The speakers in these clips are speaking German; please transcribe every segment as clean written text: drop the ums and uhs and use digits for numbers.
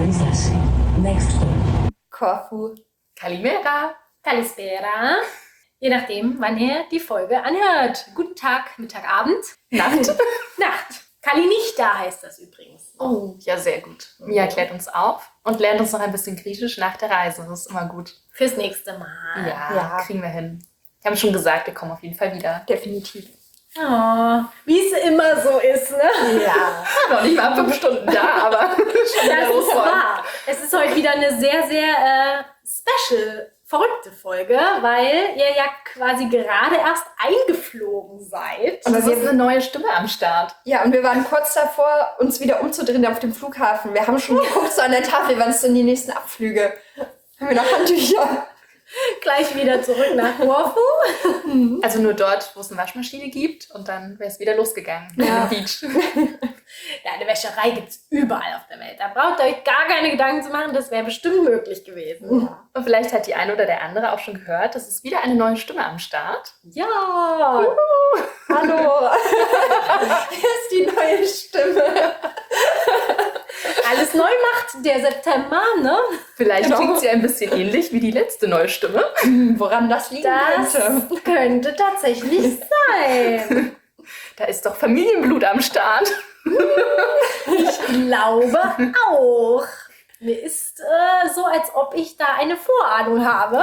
Arisashi. Next stop. Korfu. Kalimera. Kalispera. Je nachdem, wann ihr die Folge anhört. Guten Tag, Mittag, Abend. Nacht. Nacht. Kali nicht da heißt das übrigens. Oh, ja, sehr gut. Mia klärt uns auf und lernt uns noch ein bisschen Griechisch nach der Reise. Das ist immer gut. Fürs nächste Mal. Ja, kriegen wir hin. Wir haben schon gesagt, wir kommen auf jeden Fall wieder. Definitiv. Oh, wie es immer so ist, ne? Ja. Noch nicht mal 5 Stunden da, aber schon wieder Das ist losfahren. wahr. Es ist heute wieder eine sehr, sehr special, verrückte Folge, weil ihr ja quasi gerade erst eingeflogen seid. Und es ist eine neue Stimme am Start. Ja, und wir waren kurz davor, uns wieder umzudrehen auf dem Flughafen. Wir haben schon geguckt so an der Tafel, wann es denn die nächsten Abflüge. Haben wir noch Handtücher? Gleich wieder zurück nach Korfu. Also nur dort, wo es eine Waschmaschine gibt und dann wäre es wieder losgegangen. Ja. Am Beach. Ja, eine Wäscherei gibt es überall auf der Welt. Da braucht ihr euch gar keine Gedanken zu machen, das wäre bestimmt möglich gewesen. Und vielleicht hat die eine oder der andere auch schon gehört, es ist wieder eine neue Stimme am Start. Ja, Hallo. Hier ist die neue Stimme. alles neu macht der September, ne? Vielleicht Genau. klingt sie ein bisschen ähnlich wie die letzte neue Stimme. Woran das liegen Das könnte. könnte tatsächlich sein. Da ist doch Familienblut am Start. Ich glaube auch. Mir ist so, als ob ich da eine Vorahnung habe.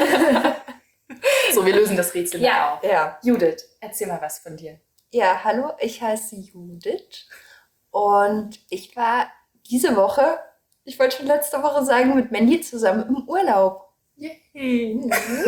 So, wir lösen das Rätsel Ja. mal auf. Ja. Judith, erzähl mal was von dir. Ja, hallo, ich heiße Judith und ich war diese Woche, ich wollte schon letzte Woche sagen, mit Mandy zusammen im Urlaub. Yay.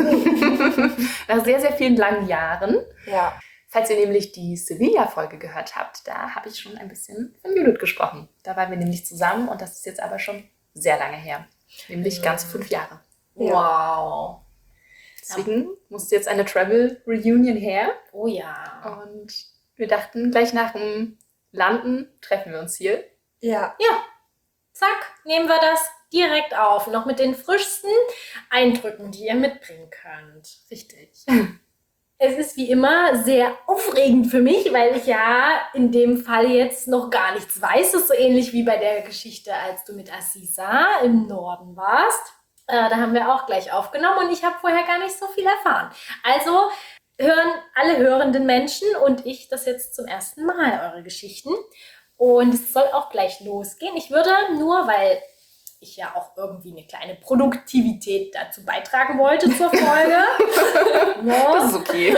Nach sehr, sehr vielen langen Jahren. Ja. Falls ihr nämlich die Sevilla-Folge gehört habt, da habe ich schon ein bisschen von Judith gesprochen. Da waren wir nämlich zusammen und das ist jetzt aber schon sehr lange her. Nämlich ganz 5 Jahre. Wow. Deswegen musste jetzt eine Travel-Reunion her. Oh ja. Und wir dachten, gleich nach dem Landen treffen wir uns hier. Ja. Zack, nehmen wir das direkt auf. Noch mit den frischsten Eindrücken, die ihr mitbringen könnt. Richtig. Es ist wie immer sehr aufregend für mich, weil ich ja in dem Fall jetzt noch gar nichts weiß. Das ist so ähnlich wie bei der Geschichte, als du mit Aziza im Norden warst. Da haben wir auch gleich aufgenommen und ich habe vorher gar nicht so viel erfahren. Also hören alle hörenden Menschen und ich das jetzt zum ersten Mal, eure Geschichten. Und es soll auch gleich losgehen. Ich würde nur, weil ich ja auch irgendwie eine kleine Produktivität dazu beitragen wollte zur Folge, Das ist okay.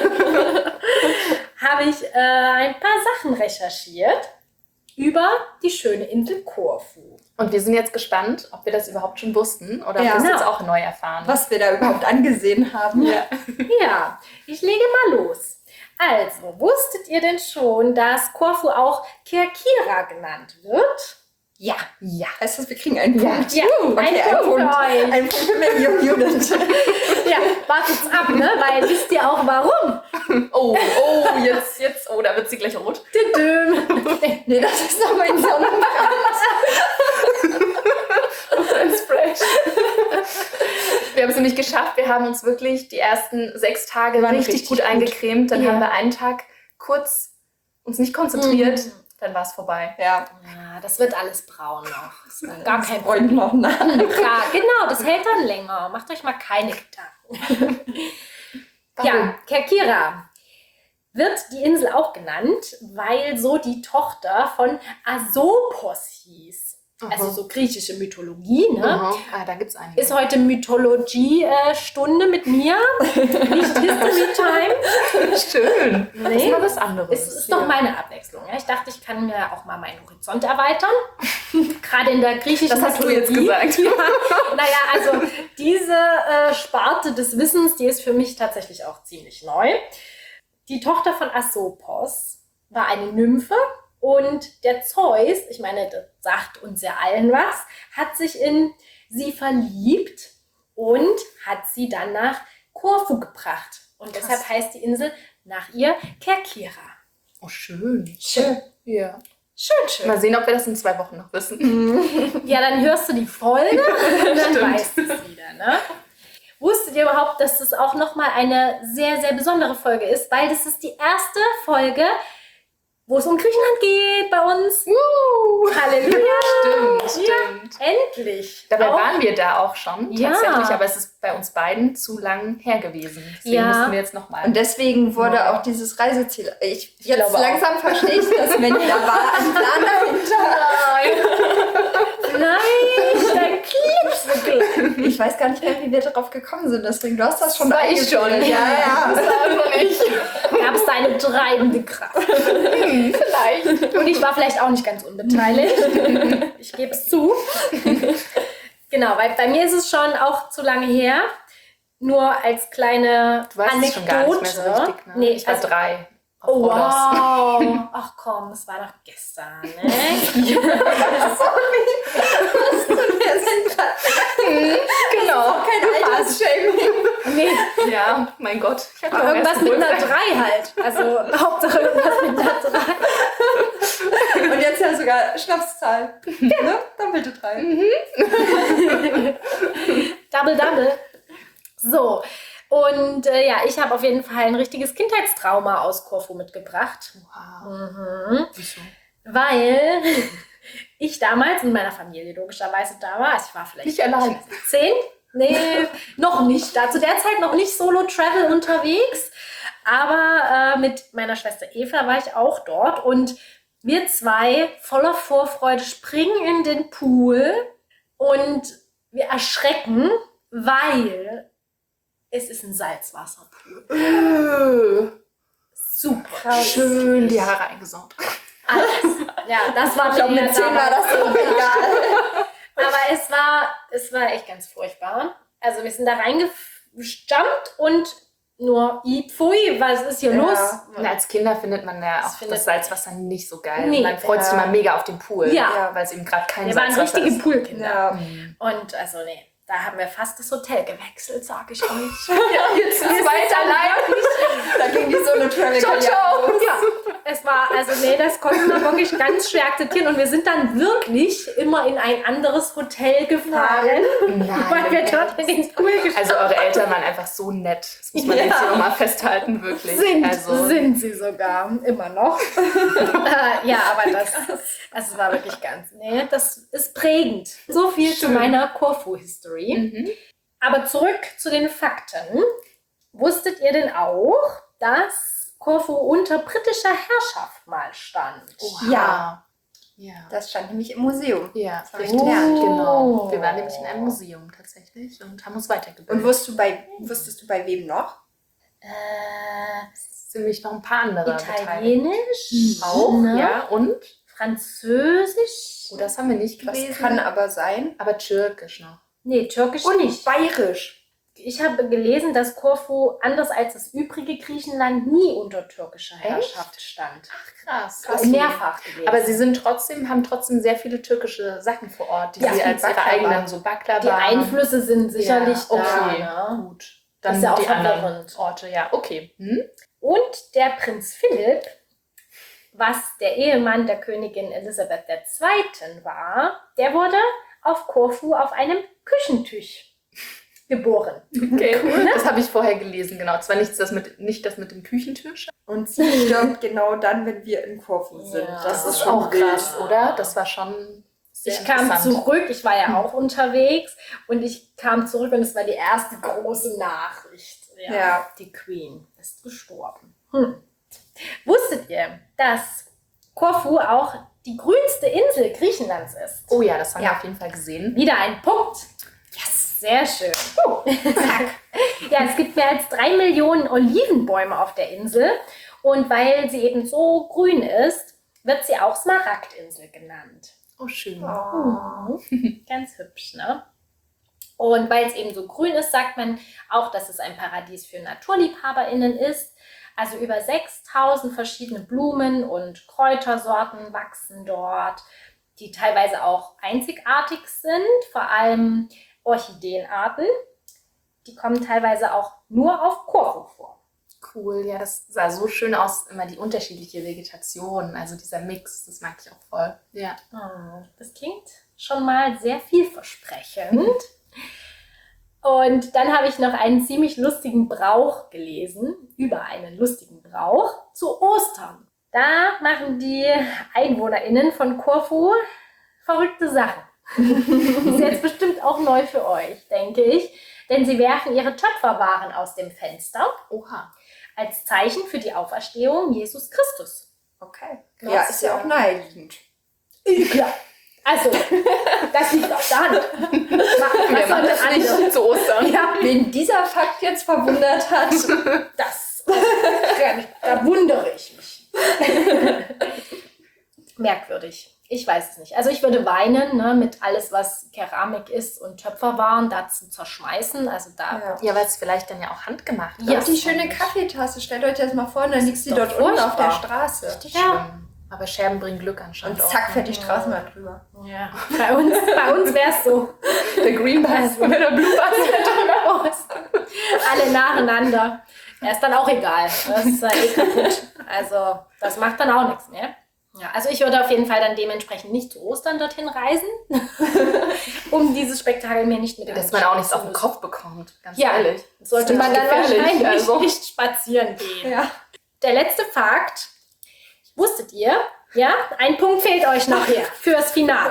habe ich ein paar Sachen recherchiert über die schöne Insel Korfu. Und wir sind jetzt gespannt, ob wir das überhaupt schon wussten oder ob Ja. wir es Genau. jetzt auch neu erfahren. Was wir da überhaupt angesehen haben. Ja. Ja, ich lege mal los. Also, wusstet ihr denn schon, dass Korfu auch Kerkira genannt wird? Ja. Ja. Heißt das, wir kriegen einen Punkt? Ja, Okay, ein Punkt für euch. Ein Punkt für Mandy und Judith. Ja, wartet's ab, ne? Weil wisst ihr auch warum? Oh, jetzt, da wird sie gleich rot. Tüdüm. Nee, das ist noch mein Sonnenbrand. Wir haben es nämlich geschafft. Wir haben uns wirklich die ersten 6 Tage Waren richtig richtig gut gut. eingecremt. Dann Ja. haben wir einen Tag kurz uns nicht konzentriert. Dann war es vorbei. Ja, Ja, das wird alles braun noch. Gar kein Freund noch nach. Klar, genau, das hält dann länger. Macht euch mal keine Gedanken. Ja, Kerkira wird die Insel auch genannt, weil so die Tochter von Asopos hieß. Also so griechische Mythologie, ne? Ah, da gibt es einige. Ist heute Mythologie-Stunde mit mir. Nicht History Time. schön. Das ist Nee. mal was anderes. Es ist doch meine Abwechslung. Ja? Ich dachte, ich kann mir auch mal meinen Horizont erweitern. Gerade in der griechischen Das hast du jetzt Mythologie. gesagt. Ja, naja, also diese Sparte des Wissens, die ist für mich tatsächlich auch ziemlich neu. Die Tochter von Asopos war eine Nymphe und der Zeus, ich meine, das sagt uns ja allen was, hat sich in sie verliebt und hat sie dann nach Korfu gebracht. Und Krass. deshalb heißt die Insel nach ihr Kerkira. Oh, schön. Schön. Ja. Schön, schön. Mal sehen, ob wir das in 2 Wochen noch wissen. Ja, dann hörst du die Folge und dann Stimmt. weißt du es wieder, ne? Wusstet ihr überhaupt, dass das auch nochmal eine sehr, sehr besondere Folge ist? Weil das ist die erste Folge, wo es um Griechenland geht bei uns. Halleluja! Stimmt, Ja, stimmt. endlich. Dabei Auch- waren wir da auch schon, Ja. tatsächlich, aber es ist bei uns beiden zu lang her gewesen. Deswegen Ja. müssen wir jetzt nochmal. Und deswegen wurde auch dieses Reiseziel. Jetzt glaube auch. langsam verstehe ich, dass Mandy da war, ein Plan dahinter. Nein, dein Klipswickel. Ich weiß gar nicht mehr, wie wir darauf gekommen sind, deswegen du hast das schon war ich schon. eingeführt. Ja. Gab es da eine treibende Kraft. Vielleicht. Und ich war vielleicht auch nicht ganz unbeteiligt. Ich gebe es zu. Genau, weil bei mir ist es schon auch zu lange her. Nur als kleine Du weißt es Anekdote. schon gar nicht mehr so richtig, ne? Nee, Ich war also, 3. oh, wow. Ach komm, es war doch gestern, ne? Genau. Kein Altersshaming. Nee, Ja, mein Gott. Ich hatte aber auch irgendwas erst mit einer Geburtstag. 3 halt. Also Hauptsache irgendwas mit einer 3. Und jetzt ja sogar Schnapszahl. Ne? Doppelte 3. Double, double. So, und ja, ich habe auf jeden Fall ein richtiges Kindheitstrauma aus Korfu mitgebracht. Wow. Mhm. Wieso? Weil ich damals mit meiner Familie logischerweise da war. Also ich war vielleicht Nicht allein. 10. Nee, noch nicht. Da zu der Zeit noch nicht Solo-Travel unterwegs. Aber mit meiner Schwester Eva war ich auch dort. Und wir zwei voller Vorfreude springen in den Pool. Und wir erschrecken, weil es ist ein Salzwasserpool. Super. Schön die Haare eingesaugt. Alles. Ja, das war Ich glaube, mit 10 war das so egal. Aber es war echt ganz furchtbar. Also wir sind da reingejumpt und nur, pfui, was ist hier Ja. los? Und als Kinder findet man ja Das auch findet- das Salzwasser nicht so geil. Nee. Man freut sich Ja. immer mega auf den Pool, Ja. weil es eben gerade kein Wir waren Salzwasser richtige ist. Poolkinder. Ja. Mhm. Und also nee, da haben wir fast das Hotel gewechselt, sag ich euch. Jetzt ist es weiter allein. Da ging die Solo-Travel. Ciao, ciao. Ja, es war, also nee, das konnten wir wirklich ganz schwer akzeptieren. Und wir sind dann wirklich immer in ein anderes Hotel gefahren, weil wir dort in den Pool geschaut Also eure Eltern waren einfach so nett. Das muss man jetzt hier nochmal festhalten, wirklich. Also, sind sie sogar immer noch. Ja, aber das war wirklich ganz, nee, das ist prägend. So viel zu meiner Korfu-History. mhm. Aber zurück zu den Fakten. Wusstet ihr denn auch, dass Korfu unter britischer Herrschaft mal stand? Oha. Ja. Ja. Das stand nämlich im Museum. Ja, hab ich richtig. gelernt. Genau. Wir waren nämlich in einem Museum tatsächlich und haben uns weitergebildet. Und wusstest du bei wem noch? Es sind nämlich noch ein paar andere beteiligt. Italienisch, Auch, ne? ja. Und? Französisch. Oh, das haben wir nicht Das gelesen. kann aber sein. aber Türkisch noch. Nee, Türkisch Und nicht. bayerisch. Ich habe gelesen, dass Korfu, anders als das übrige Griechenland, nie unter türkischer Herrschaft stand. Krass. Mehrfach gelesen. Aber sie sind haben trotzdem sehr viele türkische Sachen vor Ort, die Ja, sie wie als ihre Baklava. eigenen so Baklava. die Einflüsse sind sicherlich Ja, okay. da. Ne? Gut. Dann Ist ja auch die anderen verwirrend. Orte, ja, okay. Hm? Und der Prinz Philipp, was der Ehemann der Königin Elisabeth II. War, der wurde auf Korfu auf einem Küchentisch geboren. Okay, cool. Das habe ich vorher gelesen, genau. Zwar nicht das mit dem Küchentisch. Und sie stirbt genau dann, wenn wir in Korfu sind. Ja. Das ist schon auch krass, wild. oder? Das war schon sehr Ich kam interessant. zurück, ich war ja auch unterwegs und ich kam zurück und es war die erste große Nachricht. Ja. Die Queen ist gestorben. Wusstet ihr, dass Korfu auch die grünste Insel Griechenlands ist? Oh ja, das haben Ja. wir auf jeden Fall gesehen. Wieder ein Punkt. Yes, sehr schön. Ja, es gibt mehr als 3 Millionen Olivenbäume auf der Insel und weil sie eben so grün ist, wird sie auch Smaragdinsel genannt. Oh, schön. Ganz hübsch, ne? Und weil es eben so grün ist, sagt man auch, dass es ein Paradies für NaturliebhaberInnen ist. Also über 6000 verschiedene Blumen und Kräutersorten wachsen dort, die teilweise auch einzigartig sind, vor allem Orchideenarten. Die kommen teilweise auch nur auf Korfu vor. Cool, ja, das sah so schön aus, immer die unterschiedliche Vegetation, also dieser Mix, das mag ich auch voll. Ja. Das klingt schon mal sehr vielversprechend. Und dann habe ich noch einen ziemlich lustigen Brauch gelesen, über einen lustigen Brauch zu Ostern. Da machen die EinwohnerInnen von Korfu verrückte Sachen. Ist jetzt bestimmt auch neu für euch, denke ich. Denn sie werfen ihre Töpferwaren aus dem Fenster Oha. als Zeichen für die Auferstehung Jesus Christus. Okay. Krass, Ja, ist ja auch naheliegend. Ja. Also, das liegt auf der Hand. Wer macht das nicht zu Ostern? Ja, Wen dieser Fakt jetzt verwundert hat. da wundere ich mich. Merkwürdig. Ich weiß es nicht. Also ich würde weinen, ne, mit alles, was Keramik ist und Töpferwaren, da zu zerschmeißen. Also da Ja. Ja, weil es vielleicht dann ja auch handgemacht ist. Ja, die schöne Kaffeetasse, stellt euch das mal vor, und dann liegt sie doch dort unten auf der furchtbar. Straße. Richtig Ja. schlimm. Aber Scherben bringen Glück anscheinend Und auch. zack, fährt die Straßenbahn drüber. Ja, bei uns wäre es so. Der Green Bus oder der Blue Bus. Alle nacheinander. Ja, ist dann auch egal. Das ist eh kaputt. Also das macht dann auch nichts mehr. Ja, also ich würde auf jeden Fall dann dementsprechend nicht zu Ostern dorthin reisen, um dieses Spektakel mir nicht mit dem Dass man auch nichts auf den Kopf bekommt, ganz Ja, ehrlich. sollte Das man ist dann gefährlich, wahrscheinlich also. nicht spazieren gehen. Ja. Der letzte Fakt, wusstet ihr, ja, ein Punkt fehlt euch noch hier fürs Finale.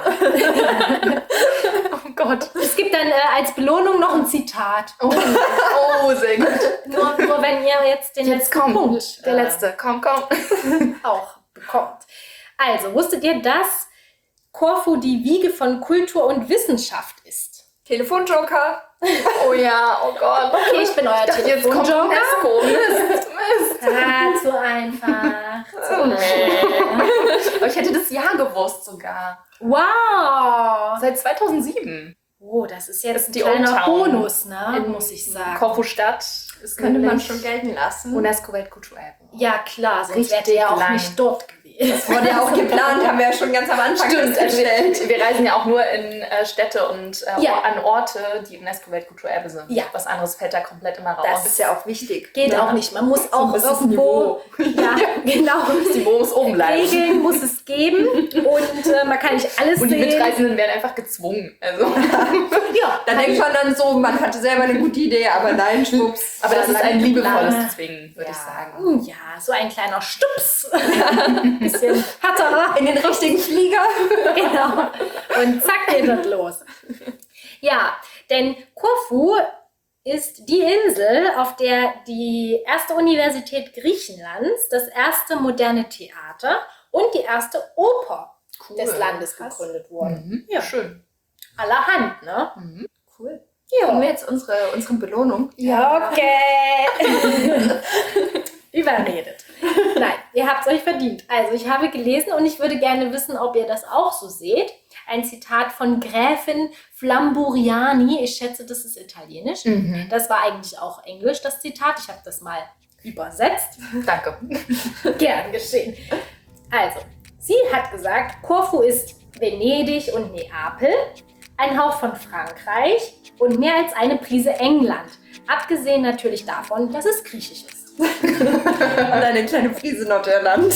Oh Gott. Es gibt dann als Belohnung noch ein Zitat. Oh, sehr gut. Nur wenn ihr jetzt den Jetzt letzten kommt Punkt der letzte. Komm. auch bekommt. Also, wusstet ihr, dass Korfu die Wiege von Kultur und Wissenschaft ist? Telefonjoker. Oh ja, oh Gott. Okay, ich bin euer Jetzt kommt Telefonjoker. UNESCO. Mist. Zu einfach. Aber ich hätte das Jahr gewusst sogar. Wow. Seit 2007. Oh, das ist jetzt ein Die kleiner Old Town. Bonus, ne? Muss ich sagen. Korfu-Stadt ist Könnte man nämlich schon gelten lassen. UNESCO-Weltkulturerbe. Ja, klar, sonst Richtig wärt ihr ja auch lang. nicht dort gewesen. Das wurde ja auch geplant, haben wir ja schon ganz am Anfang Stimmt, also festgestellt. wir reisen ja auch nur in Städte und Ja. an Orte, die UNESCO-Weltkulturerbe sind. Ja. Was anderes fällt da komplett immer raus. Das ist ja auch wichtig. Geht Ja. auch nicht. Man muss auch gewisses irgendwo. Ja, genau. Das Niveau muss oben bleiben. Regeln muss es geben und man kann nicht alles Und die sehen. Mitreisenden werden einfach gezwungen. Also. Ja, Da denkt man dann so, man hatte selber eine gute Idee, aber nein, schwupps. Aber das ist ein liebevolles Ja. Zwingen, würde ich sagen. Ja, so ein kleiner Stups. Bisschen hatterer. In den richtigen Flieger. Genau. Und zack geht das los. Ja, denn Korfu ist die Insel, auf der die erste Universität Griechenlands, das erste moderne Theater und die erste Oper Cool. des Landes Krass. gegründet wurden. Mhm. Ja. Schön. Allerhand, ne? Cool. Haben wir jetzt unsere Belohnung? Ja, okay. Überredet. Nein, ihr habt es euch verdient. Also ich habe gelesen und ich würde gerne wissen, ob ihr das auch so seht. Ein Zitat von Gräfin Flamburiani. Ich schätze, das ist italienisch. Mhm. Das war eigentlich auch Englisch, das Zitat. Ich habe das mal übersetzt. Danke. Gern geschehen. Also, sie hat gesagt, Korfu ist Venedig und Neapel, ein Hauch von Frankreich und mehr als eine Prise England. Abgesehen natürlich davon, dass es griechisch ist. Und eine kleine Prise Nordirland.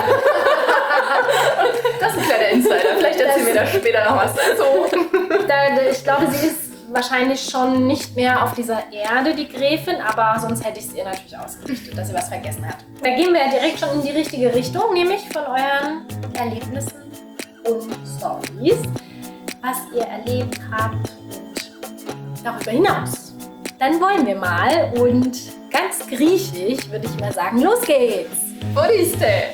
Das ist ein kleiner Insider. Vielleicht erzählen wir da später noch was dazu. Ich glaube, sie ist wahrscheinlich schon nicht mehr auf dieser Erde, die Gräfin, aber sonst hätte ich es ihr natürlich ausgerichtet, dass sie was vergessen hat. Da gehen wir ja direkt schon in die richtige Richtung, nämlich von euren Erlebnissen und Stories, was ihr erlebt habt und darüber hinaus. Dann wollen wir mal und ganz griechisch würde ich mal sagen, los geht's! Bodiste.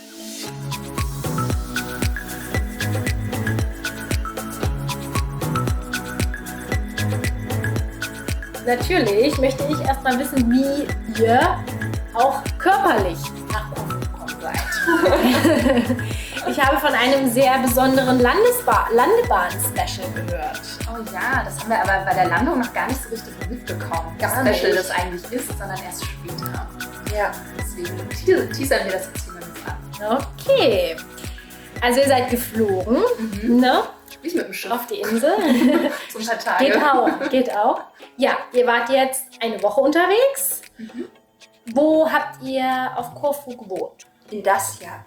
Natürlich möchte ich erstmal wissen, wie ihr auch körperlich nach Korfu gekommen seid. Ich habe von einem sehr besonderen Landebahn-Special gehört. Oh ja, das haben wir aber bei der Landung noch gar nicht so richtig mitbekommen. Gar Wie special nicht. das eigentlich ist, sondern erst später. Ja. Deswegen teasern wir das jetzt hier mal an. Okay. Also ihr seid geflogen, ne? Nicht mit dem Schiff. Auf die Insel. So ein paar Tage. Geht auch. Ja, ihr wart jetzt eine Woche unterwegs. Wo habt ihr auf Korfu gewohnt? In das Jahr.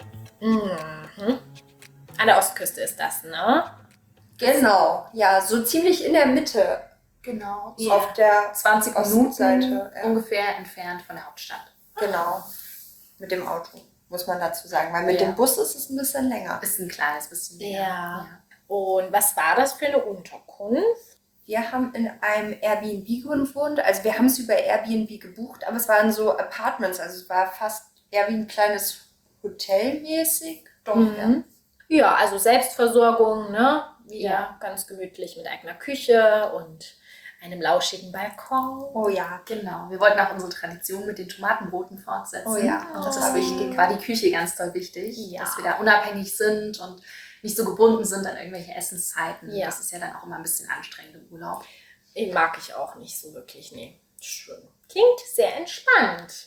An der Ostküste ist das, ne? Genau. Ja, so ziemlich in der Mitte. Genau. Ja. Auf der 20 Ostseite, Minuten ja. ungefähr entfernt von der Hauptstadt. Genau. Mit dem Auto, muss man dazu sagen. Weil mit Ja. dem Bus ist es ein bisschen länger. Ist ein kleines bisschen. Ja. Und was war das für eine Unterkunft? Wir haben in einem Airbnb gewohnt. Also wir haben es über Airbnb gebucht, aber es waren so Apartments. Also es war fast eher wie ein kleines Hotel mäßig. Doch, ja. Ja, also Selbstversorgung, ne? Wieder Ja. ganz gemütlich mit eigener Küche und einem lauschigen Balkon. Oh ja. Genau, wir wollten auch unsere Tradition mit den Tomatenbroten fortsetzen. Oh ja, Und das das war ist wichtig. war die Küche ganz toll wichtig, Ja. dass wir da unabhängig sind und nicht so gebunden sind an irgendwelche Essenszeiten. Ja. Das ist ja dann auch immer ein bisschen anstrengend im Urlaub. Den mag ich auch nicht so wirklich, nee. Schön. Klingt sehr entspannt.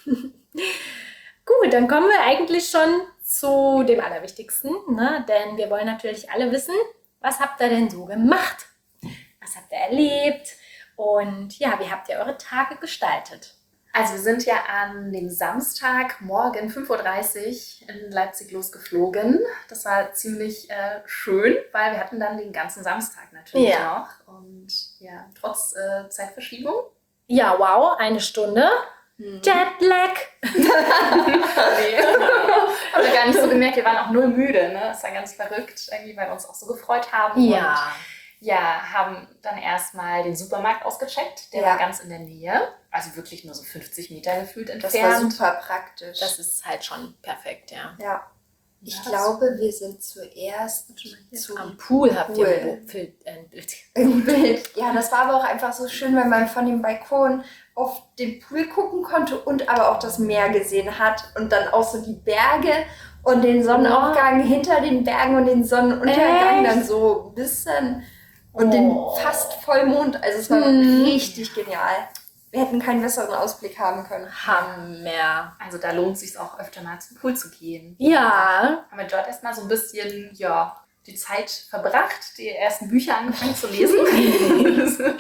Gut, dann kommen wir eigentlich schon zu dem Allerwichtigsten, ne? Denn wir wollen natürlich alle wissen, was habt ihr denn so gemacht? Was habt ihr erlebt? Und ja, wie habt ihr eure Tage gestaltet? Also wir sind ja an dem Samstagmorgen 5:30 Uhr in Leipzig losgeflogen. Das war ziemlich schön, weil wir hatten dann den ganzen Samstag natürlich Ja. noch. Und ja, trotz Zeitverschiebung. Ja, wow, 1 Stunde. Jetlag. Nee. Haben wir gar nicht so gemerkt, wir waren auch null müde. Ne? Das war ganz verrückt, irgendwie, weil wir uns auch so gefreut haben. Und ja, haben dann erstmal den Supermarkt ausgecheckt. Der Ja. war ganz in der Nähe. Also wirklich nur so 50 Meter gefühlt Das war entfernt. super praktisch. Das ist halt schon perfekt, ja. ja. Ich Ja, glaube, wir sind zuerst zu Am Pool habt ihr Pool. ein Bild. im Bild. Ja, das war aber auch einfach so schön, weil man von dem Balkon auf den Pool gucken konnte und aber auch das Meer gesehen hat und dann auch so die Berge und den Sonnenaufgang hinter den Bergen und den Sonnenuntergang Echt? dann so ein bisschen und den fast Vollmond. Also es war richtig genial. Wir hätten keinen besseren Ausblick haben können. Hammer. Also da lohnt es sich auch öfter mal zum Pool zu gehen. Ja. Haben wir dort erstmal so ein bisschen, ja, die Zeit verbracht, die ersten Bücher angefangen zu lesen.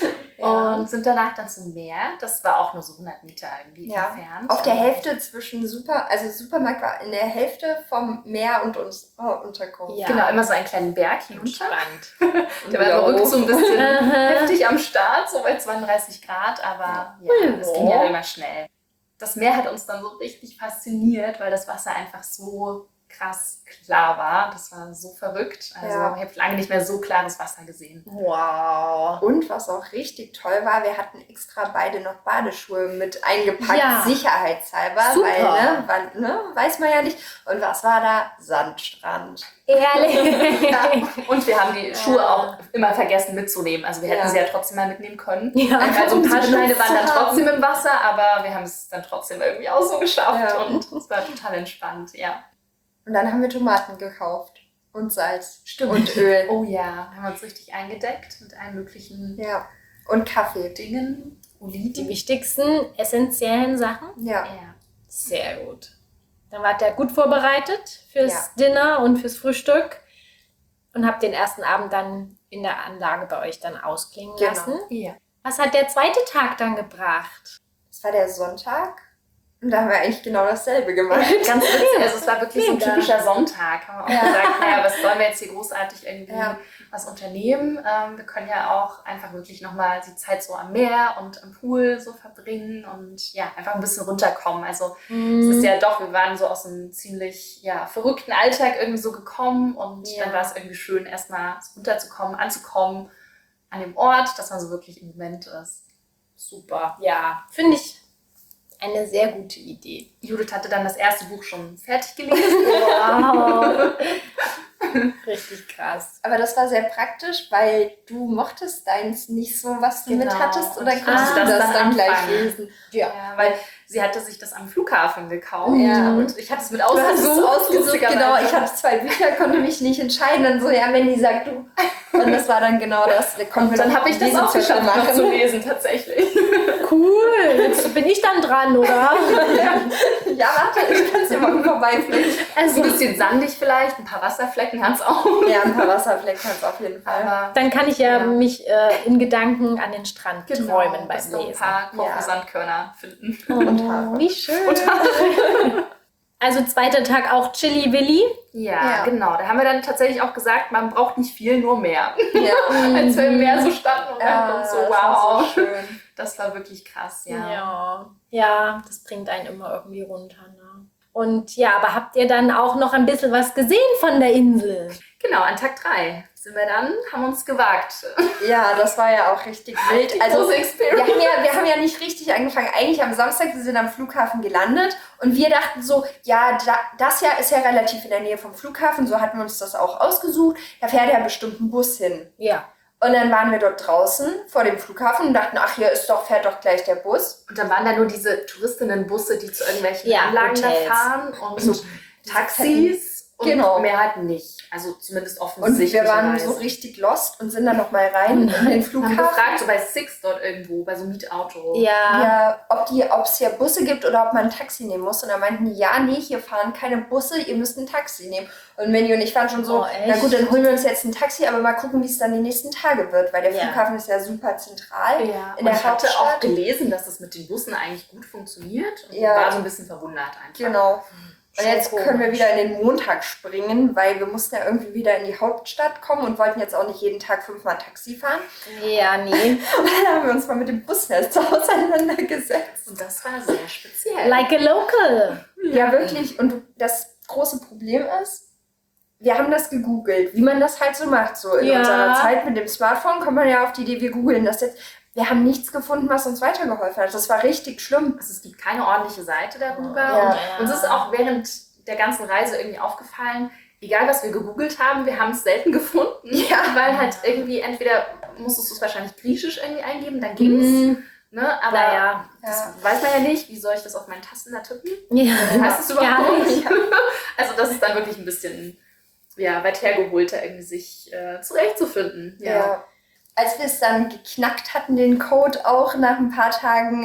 Und sind danach dann zum Meer. Das war auch nur so 100 Meter irgendwie Ja, entfernt. auf der Hälfte zwischen Supermarkt war in der Hälfte vom Meer und uns Unterkunft. Ja. Genau, immer so einen kleinen Berg hinunter. Entspannt. Der war verrückt so ein bisschen Aha. heftig am Start, so bei 32 Grad, aber ja, das ging ja immer schnell. Das Meer hat uns dann so richtig fasziniert, weil das Wasser einfach so krass klar war. Das war so verrückt. Also Ja. ich habe lange nicht mehr so klares Wasser gesehen. Wow. Und was auch richtig toll war, wir hatten extra beide noch Badeschuhe mit eingepackt, Ja. sicherheitshalber, Super. weil, weiß man ja nicht. Und was war da? Sandstrand. Ehrlich. Und wir haben die Schuhe auch immer vergessen mitzunehmen. Also wir hätten Ja. sie ja trotzdem mal mitnehmen können. Ja. Also ein paar um sie Steine waren dann benutzt zu haben. trotzdem im Wasser, aber wir haben es dann trotzdem irgendwie auch so geschafft. Ja. Und es war total entspannt, ja. Und dann haben wir Tomaten gekauft und Salz und Öl. Oh ja, haben wir uns richtig eingedeckt mit allen möglichen Ja. Und Kaffee. Dingen. Die Oliven. wichtigsten, essentiellen Sachen. Ja. Ja. Sehr gut. Dann wart ihr gut vorbereitet fürs Dinner und fürs Frühstück und habt den ersten Abend dann in der Anlage bei euch dann ausklingen Genau. lassen. Ja. Was hat der zweite Tag dann gebracht? Das war der Sonntag. Und da haben wir eigentlich genau dasselbe gemacht. Ganz witzig, also es war wirklich so ein Mega. typischer Sonntag. Haben wir auch gesagt, naja, was sollen wir jetzt hier großartig irgendwie Ja. was unternehmen? Wir können ja auch einfach wirklich nochmal die Zeit so am Meer und am Pool so verbringen und ja, einfach ein bisschen runterkommen. Also es ist ja doch, wir waren so aus einem ziemlich verrückten Alltag irgendwie so gekommen und Ja. dann war es irgendwie schön, erstmal so runterzukommen, anzukommen an dem Ort, dass man so wirklich im Moment ist. Super. Ja, finde ich eine sehr gute Idee. Judith hatte dann das erste Buch schon fertig gelesen. Wow. Richtig krass. Aber das war sehr praktisch, weil du mochtest deins nicht so, was du Genau. mit hattest. Und dann Ich konntest musste du das das dann dann gleich anfangen. lesen. Ja, weil sie hatte sich das am Flughafen gekauft. Ja. Und ich hatte es mit Du hast es ausgesucht. ausgesucht, genau. lustigerweise. Ich hatte 2 Bücher, konnte mich nicht entscheiden. Dann so, ja, Mandy sagt du. Und das war dann genau das. Wir konnten Und dann habe ich das auch geschafft, noch zu lesen, tatsächlich. Cool. Jetzt bin ich dann dran, oder? Ja, warte, ich kann es dir mal vorbeifliegen. Also ein bisschen sandig vielleicht, ein paar Wasserflecken hat es auch. Ja, ein paar Wasserflecken hat es auf jeden Fall. Aber Dann kann ich ja Ja. mich in Gedanken an den Strand träumen dass beim wir ein Lesen. paar Ja. Kokosandkörner finden. Und Haare. Wie schön. Also zweiter Tag auch Chili Willy. Ja, Ja. genau. Da haben wir dann tatsächlich auch gesagt, man braucht nicht viel, nur mehr. Ja. Als wir im Meer so standen und dachten uns so, das war wow. so schön. Das war wirklich krass, ja. Ja, das bringt einen immer irgendwie runter. Ne? Und ja, aber habt ihr dann auch noch ein bisschen was gesehen von der Insel? Genau, an Tag 3 sind wir dann, haben uns gewagt. Ja, das war ja auch richtig wild. Die Also große Experience. wir haben ja nicht richtig angefangen. Eigentlich am Samstag, wir sind am Flughafen gelandet und wir dachten so, ja, das Jahr ist ja relativ in der Nähe vom Flughafen, so hatten wir uns das auch ausgesucht. Da fährt ja bestimmt ein Bus hin. Ja. Und dann waren wir dort draußen vor dem Flughafen und dachten, ach, fährt doch gleich der Bus. Und dann waren da nur diese Touristinnenbusse, die zu irgendwelchen Ja, Anlagen da Hotels. fahren und Taxis und Genau. mehr halt nicht. Also zumindest Und offensichtlich. wir waren so richtig lost und sind dann nochmal rein in den haben Flughafen. gefragt, so bei Six dort irgendwo, bei so einem Mietauto. Ja. Ja, ob es hier Busse gibt oder ob man ein Taxi nehmen muss. Und da meinten die, ja, nee, hier fahren keine Busse, ihr müsst ein Taxi nehmen. Und Manny und ich waren schon so, Oh, echt? na gut, dann holen wir uns jetzt ein Taxi, aber mal gucken, wie es dann die nächsten Tage wird. Weil der Ja. Flughafen ist ja super zentral Ja, in und der ich hatte auch Hauptstadt. gelesen, dass das mit den Bussen eigentlich gut funktioniert. Und Ja. war so ein bisschen verwundert einfach. Genau. Und jetzt Schon können wir komisch. wieder in den Montag springen, weil wir mussten ja irgendwie wieder in die Hauptstadt kommen und wollten jetzt auch nicht jeden Tag 5-mal Taxi fahren. Ja, nee. Und dann haben wir uns mal mit dem Busnetz auseinandergesetzt. Und das war sehr speziell. Like a local. Ja, wirklich. Und das große Problem ist, wir haben das gegoogelt, wie man das halt so macht. So in Ja. unserer Zeit mit dem Smartphone kommt man ja auf die Idee, wir googeln das jetzt. Wir haben nichts gefunden, was uns weitergeholfen hat. Das war richtig schlimm. Also es gibt keine ordentliche Seite darüber. Ja. Und uns ist auch während der ganzen Reise irgendwie aufgefallen, egal was wir gegoogelt haben, wir haben es selten gefunden. Ja. Weil halt irgendwie entweder musstest du es wahrscheinlich griechisch irgendwie eingeben, dann ging's. Ne? Aber Naja. das weiß man ja nicht. Wie soll ich das auf meinen Tasten da tippen? Ja. Heißt es überhaupt Gar nicht? Also das ist dann wirklich ein bisschen weit hergeholter, irgendwie sich zurechtzufinden. Ja. Als wir es dann geknackt hatten, den Code auch nach ein paar Tagen,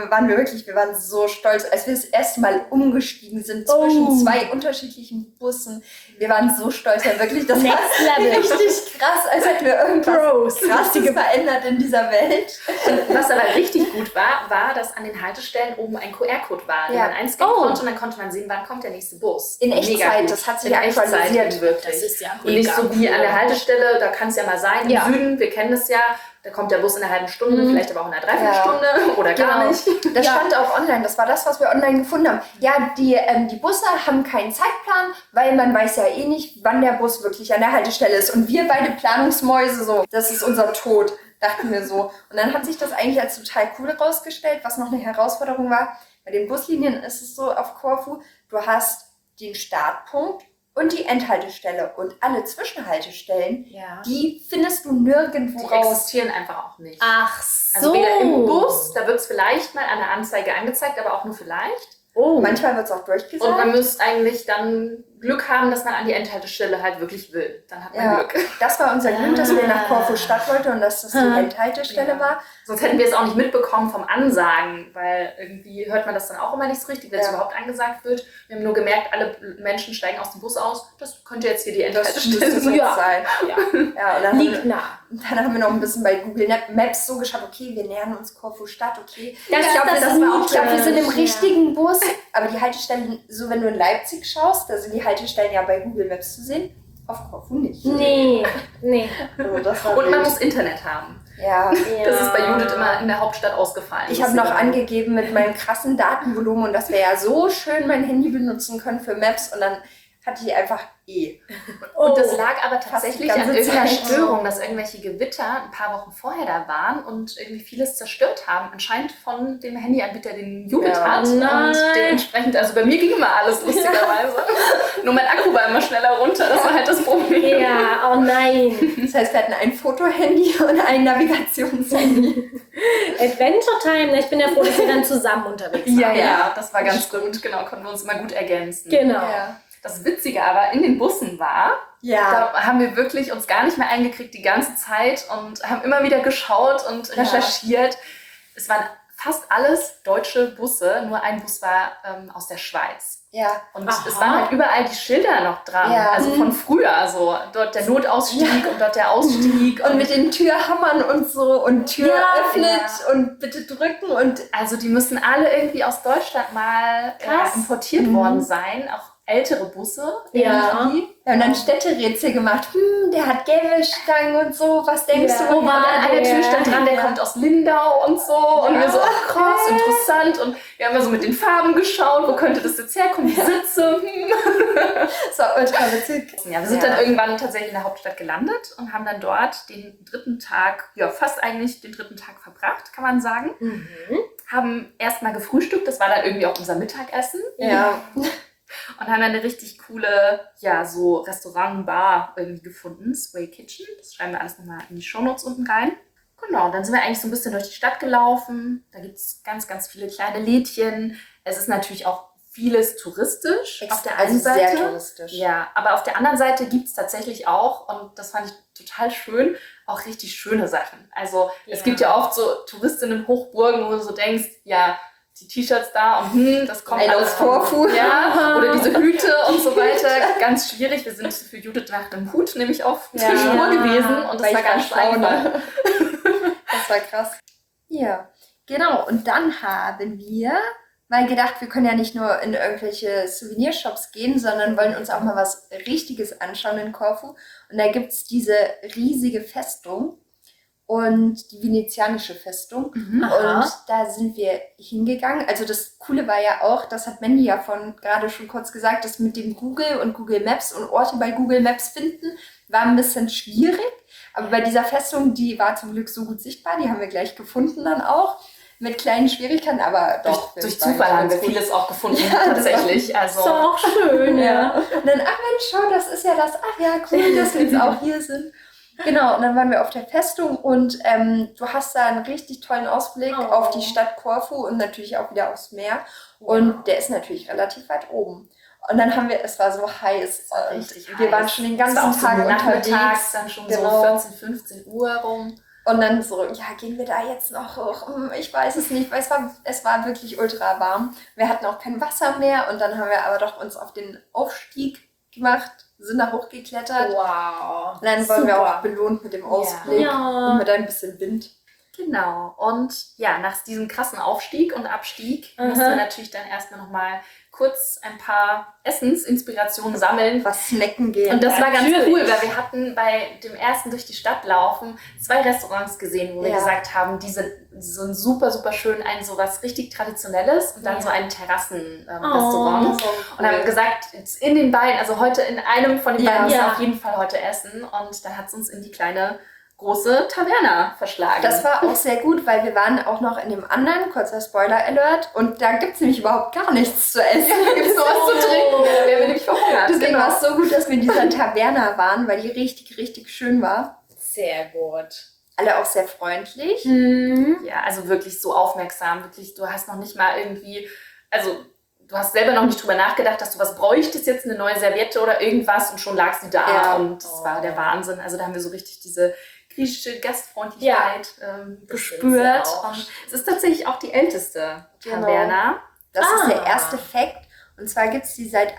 wir waren so stolz, als wir das erste Mal umgestiegen sind zwischen 2 unterschiedlichen Bussen. Wir waren so stolz, ja wirklich, das war Next Level. richtig krass, als hätten wir irgendwas Pros. Krasses verändert in dieser Welt. Was aber richtig gut war, dass an den Haltestellen oben ein QR-Code war, den Ja. man einscannen Oh. konnte und dann konnte man sehen, wann kommt der nächste Bus. In Mega Echtzeit, gut. das hat sich in Echtzeit, aktualisiert. wirklich. Das ist ja Und nicht so wie cool. an der Haltestelle, da kann es ja mal sein, im Ja. Süden, wir kennen das ja, da kommt der Bus in einer halben Stunde, vielleicht aber auch in einer Dreiviertelstunde oder gar Genau. nicht. Das Ja. stand auch online, das war das, was wir online gefunden haben. Ja, die Busse haben keinen Zeitplan, weil man weiß ja eh nicht, wann der Bus wirklich an der Haltestelle ist. Und wir beide Planungsmäuse so, das ist unser Tod, dachten wir so. Und dann hat sich das eigentlich als total cool rausgestellt, was noch eine Herausforderung war. Bei den Buslinien ist es so auf Korfu, du hast den Startpunkt und die Endhaltestelle und alle Zwischenhaltestellen, Ja. die findest du nirgendwo Die raus. existieren einfach auch nicht. Ach so. Also weder im Bus, da wird es vielleicht mal an der Anzeige angezeigt, aber auch nur vielleicht. Oh. Manchmal wird es auch durchgesagt. Und man müsste eigentlich dann Glück haben, dass man an die Endhaltestelle halt wirklich will. Dann hat man Ja, Glück. das war unser Glück, dass wir nach Korfu Stadt wollten und dass das die Ah. Endhaltestelle Ja. war. Sonst hätten wir es auch nicht mitbekommen vom Ansagen, weil irgendwie hört man das dann auch immer nicht so richtig, wenn es Ja. überhaupt angesagt wird. Wir haben nur gemerkt, alle Menschen steigen aus dem Bus aus. Das könnte jetzt hier die Das Endhaltestelle müsste sein. so Ja. sein. Ja. Ja, und dann Liegt nah. dann haben wir noch ein bisschen bei Google Maps so geschaut, okay, wir nähern uns Korfu Stadt, okay. Das ich ist glaube, das glaub, wir sind im Gute. richtigen Bus, aber die Haltestellen, so wenn du in Leipzig schaust, da sind die Haltestellen ja bei Google Maps zu sehen, auf Korfu nicht. Nee. Also das war Und man wild. muss Internet haben. Ja. Das ist bei Judith immer in der Hauptstadt ausgefallen. Ich habe noch lustigerweise. angegeben mit meinem krassen Datenvolumen und dass wir ja so schön mein Handy benutzen können für Maps und dann hatte ich einfach Und das lag aber tatsächlich die an ganze irgendeiner Zeit. Störung, dass irgendwelche Gewitter ein paar Wochen vorher da waren und irgendwie vieles zerstört haben. Anscheinend von dem Handyanbieter, den Judith Ja. hat. Nein. Und dementsprechend, also bei mir ging immer alles lustigerweise. Nur mein Akku war immer schneller runter, das war halt das Problem. Ja, oh nein. Das heißt, wir hatten ein Fotohandy und ein Navigationshandy. Adventure Time. Na, ich bin ja froh, dass wir dann zusammen unterwegs waren. Ja, das war ganz gut. Genau, konnten wir uns immer gut ergänzen. Genau. Ja. Das Witzige aber in den Bussen war, Ja. da haben wir wirklich uns gar nicht mehr eingekriegt die ganze Zeit und haben immer wieder geschaut und recherchiert. Es waren fast alles deutsche Busse, nur ein Bus war aus der Schweiz. Ja. Und Aha. es waren halt überall die Schilder noch dran, Ja. also von früher, so dort der Notausstieg und dort der Ausstieg. Und mit den Türhammern und so und Tür Ja, öffnet und bitte drücken und also die müssen alle irgendwie aus Deutschland mal Krass. importiert worden sein, auch ältere Busse. Ja. irgendwie. Wir haben dann Städterätsel gemacht. Der hat Gäbelstangen und so. Was denkst Ja. du? Wo war an der Tür stand dran, der kommt aus Lindau und so. Und wir so, ach krass, interessant. Und wir haben ja so mit den Farben geschaut, wo könnte das jetzt herkommen, die Sitze. Das war ultra witzig. Ja, wir sind dann irgendwann tatsächlich in der Hauptstadt gelandet und haben dann dort den dritten Tag, ja fast eigentlich den dritten Tag verbracht, kann man sagen. Haben erstmal gefrühstückt, das war dann irgendwie auch unser Mittagessen. Ja. Und haben dann eine richtig coole, ja, so Restaurant, Bar irgendwie gefunden, Sway Kitchen. Das schreiben wir alles nochmal in die Shownotes unten rein. Genau, und dann sind wir eigentlich so ein bisschen durch die Stadt gelaufen. Da gibt es ganz, ganz viele kleine Lädchen. Es ist natürlich auch vieles touristisch auf der einen Seite. Sehr touristisch. Ja, aber auf der anderen Seite gibt es tatsächlich auch, und das fand ich total schön, auch richtig schöne Sachen. Also es gibt ja oft so Touristinnen-Hochburgen, wo du so denkst, ja, die T-Shirts da und das kommt Ein alles aus Korfu. Ja, oder diese Hüte und so weiter. Ganz schwierig. Wir sind für Judith nach einem Hut nämlich auf der Spur gewesen und das Weil war ich ganz schlau, einfach. ne? Das war krass. Ja, genau. Und dann haben wir mal gedacht, wir können ja nicht nur in irgendwelche Souvenirshops gehen, sondern wollen uns auch mal was Richtiges anschauen in Korfu. Und da gibt es diese riesige Festung und die venezianische Festung. Aha. Und da sind wir hingegangen. Also das Coole war ja auch, das hat Mandy ja gerade schon kurz gesagt, das mit dem Google und Google Maps und Orte bei Google Maps finden, war ein bisschen schwierig. Aber bei dieser Festung, die war zum Glück so gut sichtbar, die haben wir gleich gefunden dann auch. Mit kleinen Schwierigkeiten, aber doch. Durch Zufall haben wir vieles auch gefunden, tatsächlich. Also, Ist doch auch schön, ja. Und dann, ach Mensch, schau, das ist ja das, ach ja, cool, dass wir jetzt auch hier sind. Genau, und dann waren wir auf der Festung und du hast da einen richtig tollen Ausblick auf die Stadt Korfu und natürlich auch wieder aufs Meer. Und der ist natürlich relativ weit oben. Und dann haben wir, es war so heiß. Und wir waren schon den ganzen Tag nachmittags, unterwegs. dann schon Genau. so 14, 15 Uhr rum. Und dann so, ja, gehen wir da jetzt noch hoch? Ich weiß es nicht, weil es war wirklich ultra warm. Wir hatten auch kein Wasser mehr und dann haben wir aber doch uns auf den Aufstieg gemacht, sind da hochgeklettert. Wow. Und dann wurden wir auch belohnt mit dem Ausblick Ja. und mit ein bisschen Wind. Genau. Und ja, nach diesem krassen Aufstieg und Abstieg mussten wir natürlich dann erstmal nochmal kurz ein paar Essensinspirationen sammeln. Was snacken gehen. Und das war ganz Natürlich. cool, weil wir hatten bei dem ersten durch die Stadt laufen 2 Restaurants gesehen, wo wir gesagt haben, die sind super, super schön, ein sowas richtig Traditionelles und dann so ein Terrassen-Restaurant. Und haben gesagt, jetzt in den beiden, also heute in einem von den beiden müssen wir auf jeden Fall heute essen. Und dann hat es uns in die kleine große Taverna verschlagen. Das war auch sehr gut, weil wir waren auch noch in dem anderen, kurzer Spoiler-Alert, und da gibt es nämlich überhaupt gar nichts zu essen. da gibt es nur was zu trinken, da wären wir nämlich verhungert. Deswegen war es so gut, dass wir in dieser Taverna waren, weil die richtig, richtig schön war. Sehr gut. Alle auch sehr freundlich. Ja, also wirklich so aufmerksam, wirklich, du hast noch nicht mal irgendwie, also du hast selber noch nicht drüber nachgedacht, dass du was bräuchtest, jetzt eine neue Serviette oder irgendwas und schon lag sie da Ja. und das war der Wahnsinn. Also da haben wir so richtig diese griechische Gastfreundlichkeit gespürt. sie auch. Und es ist tatsächlich auch die älteste Taverna. Das ist der erste Fakt. Und zwar gibt es die seit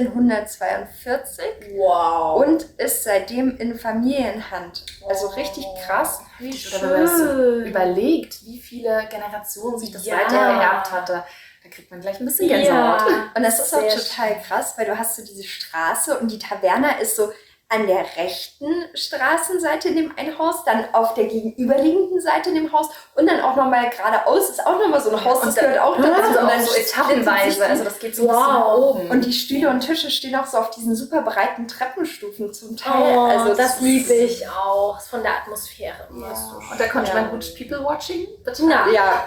1842 Wow. und ist seitdem in Familienhand. Also richtig krass. Wie Oder wenn man das so schön. überlegt, wie viele Generationen sich das Ja. weitergeerbt hatte, da kriegt man gleich ein bisschen Gänsehaut. Ja. Und das ist auch Sehr total krass, weil du hast so diese Straße und die Taverna ist so an der rechten Straßenseite in dem einen Haus, dann auf der gegenüberliegenden Seite in dem Haus und dann auch nochmal geradeaus ist auch nochmal so ein Haus, das gehört auch dazu. Also Und auch dann so etappenweise, also das geht so ein bisschen nach oben. Und die Stühle und Tische stehen auch so auf diesen super breiten Treppenstufen zum Teil. Oh, also das ist- liebe ich auch. Ist von der Atmosphäre immer so schön. Und da konnte man gut People-Watching betreiben. Ja,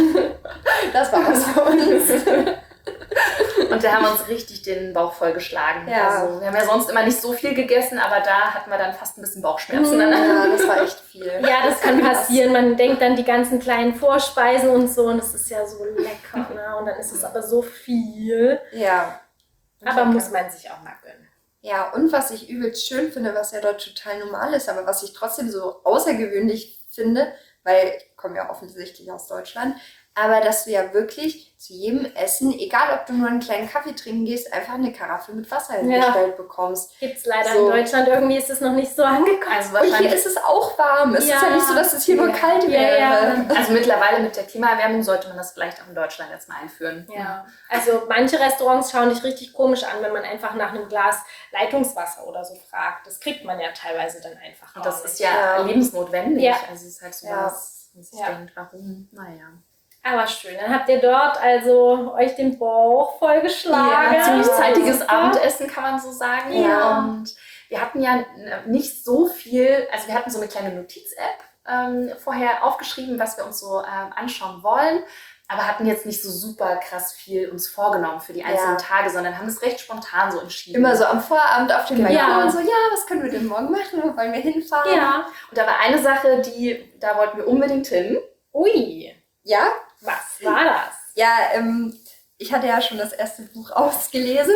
das war was für uns. Und da haben wir uns richtig den Bauch vollgeschlagen. Ja. Also, wir haben ja sonst immer nicht so viel gegessen, aber da hatten wir dann fast ein bisschen Bauchschmerzen. Ja, das war echt viel. Ja, das kann passieren. Man denkt dann die ganzen kleinen Vorspeisen und so und das ist ja so lecker. Ne? Und dann ist es aber so viel. Ja. Aber muss man sich auch mal gönnen. Ja, und was ich übelst schön finde, was ja dort total normal ist, aber was ich trotzdem so außergewöhnlich finde, weil ich komme ja offensichtlich aus Deutschland, aber dass du ja wirklich zu jedem Essen, egal ob du nur einen kleinen Kaffee trinken gehst, einfach eine Karaffe mit Wasser hingestellt bekommst. Gibt's leider So. in Deutschland. Irgendwie ist es noch nicht so angekommen. Also Und hier wahrscheinlich, ist es auch warm. Es ist ja nicht so, dass es hier nur Ja. kalt wäre. Ja. also mittlerweile mit der Klimaerwärmung sollte man das vielleicht auch in Deutschland jetzt mal einführen. Ja, also manche Restaurants schauen dich richtig komisch an, wenn man einfach nach einem Glas Leitungswasser oder so fragt. Das kriegt man ja teilweise dann einfach Und das auch ist nicht. ja Ja. lebensnotwendig. Ja. Also es ist halt so Ja. was, wo sich Ja. denkt, warum? Naja. Aber schön, dann habt ihr dort also euch den Bauch vollgeschlagen. Ja, ziemlich zeitiges Super. Abendessen, kann man so sagen. Ja. Und wir hatten ja nicht so viel, also wir hatten so eine kleine Notiz-App vorher aufgeschrieben, was wir uns so anschauen wollen, aber hatten jetzt nicht so super krass viel uns vorgenommen für die einzelnen Tage, sondern haben es recht spontan so entschieden. Immer so am Vorabend auf dem Genau. Balkon und so, ja, was können wir denn morgen machen? Wo wollen wir hinfahren? Ja. Und da war eine Sache, da wollten wir unbedingt hin. Ui, Ja, was war das? ja, ich hatte ja schon das erste Buch ausgelesen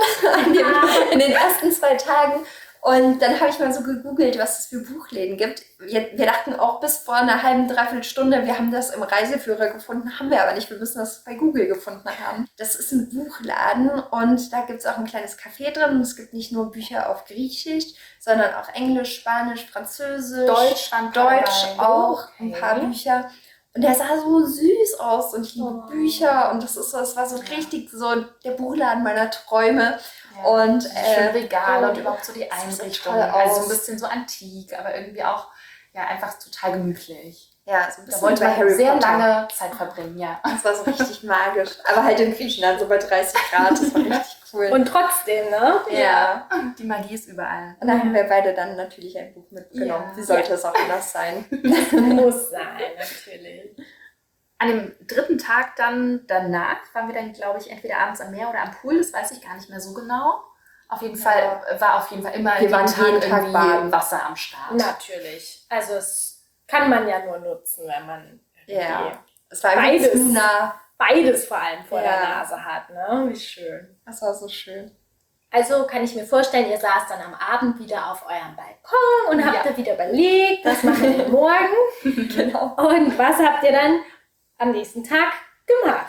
in den ersten 2 Tagen. Und dann habe ich mal so gegoogelt, was es für Buchläden gibt. Wir dachten auch bis vor einer halben, dreiviertel Stunde, wir haben das im Reiseführer gefunden, haben wir aber nicht. Wir müssen das bei Google gefunden haben. Das ist ein Buchladen und da gibt es auch ein kleines Café drin. Und es gibt nicht nur Bücher auf Griechisch, sondern auch Englisch, Spanisch, Französisch, Deutsch stand Deutsch dabei. auch, ein paar Bücher. Und der sah so süß aus und ich liebe Bücher und das war so richtig so der Buchladen meiner Träume. Ja, Und, schöne Regale und und überhaupt so die das sieht Einrichtung. toll Also so aus. ein bisschen so antik, aber irgendwie auch ja, einfach total gemütlich. Ja, so ein Da bisschen wollte bei man Harry sehr Potter. lange Zeit verbringen, ja. Das war so richtig magisch. Aber halt in Griechenland, so bei 30 Grad, das war richtig cool. Und trotzdem, ne? ja. Die Magie ist überall. Und dann haben wir beide dann natürlich ein Buch mitgenommen. Ja. Wie sollte es auch anders sein? Muss sein, natürlich. An dem 3. Tag dann danach waren wir dann, glaube ich, entweder abends am Meer oder am Pool, das weiß ich gar nicht mehr so genau. Auf jeden Fall war auf jeden Fall immer Wir waren jeden Tag irgendwie baden. Wasser am Start. Natürlich. Also es kann man ja nur nutzen, wenn man Ja. Es war Beides. irgendwie zu nah. beides vor allem vor der Ja. Nase hat, ne? Wie schön. Das war so schön. Also kann ich mir vorstellen, ihr saßt dann am Abend wieder auf eurem Balkon und habt Ja. da wieder überlegt, was machen wir denn morgen? Genau. Und was habt ihr dann am nächsten Tag gemacht?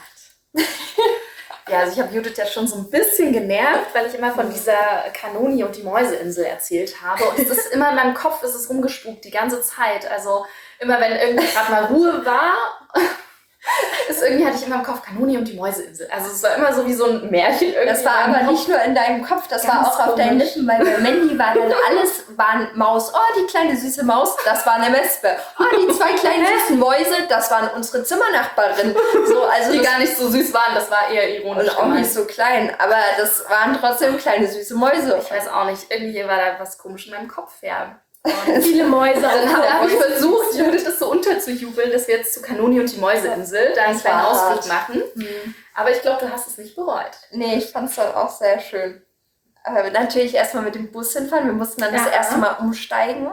Ja, also ich habe Judith ja schon so ein bisschen genervt, weil ich immer von dieser Kanoni und die Mäuseinsel erzählt habe. Und es ist immer in meinem Kopf, ist es rumgespukt die ganze Zeit. Also immer wenn irgendwie gerade mal Ruhe war, hatte ich immer im Kopf Kanoni und die Mäuseinsel. Also es war immer so wie so ein Märchen irgendwie. Das war in meinem aber Kopf. nicht nur in deinem Kopf, das war Ganz auch auf deinen komisch. Lippen, weil bei Mandy war dann alles, waren Maus, oh, die kleine süße Maus, das war eine Wespe. Oh, die 2 kleinen süßen Mäuse, das waren unsere Zimmernachbarin. So, also Die das gar nicht so süß waren, das war eher ironisch und auch gemeint. nicht so klein, aber das waren trotzdem kleine süße Mäuse. Ich weiß auch nicht, irgendwie war da was komisch in meinem Kopf, ja. Viele Mäuse. Dann auf habe ich Mäuse. versucht, Judith das so unterzujubeln, dass wir jetzt zu Kanoni und die Mäuseinsel da einen Das kleinen war Ausflug hart. machen. Aber ich glaube, du hast es nicht bereut. Nee, ich fand es dann auch sehr schön. Aber natürlich erstmal mit dem Bus hinfahren. Wir mussten dann das Ja. erste Mal umsteigen.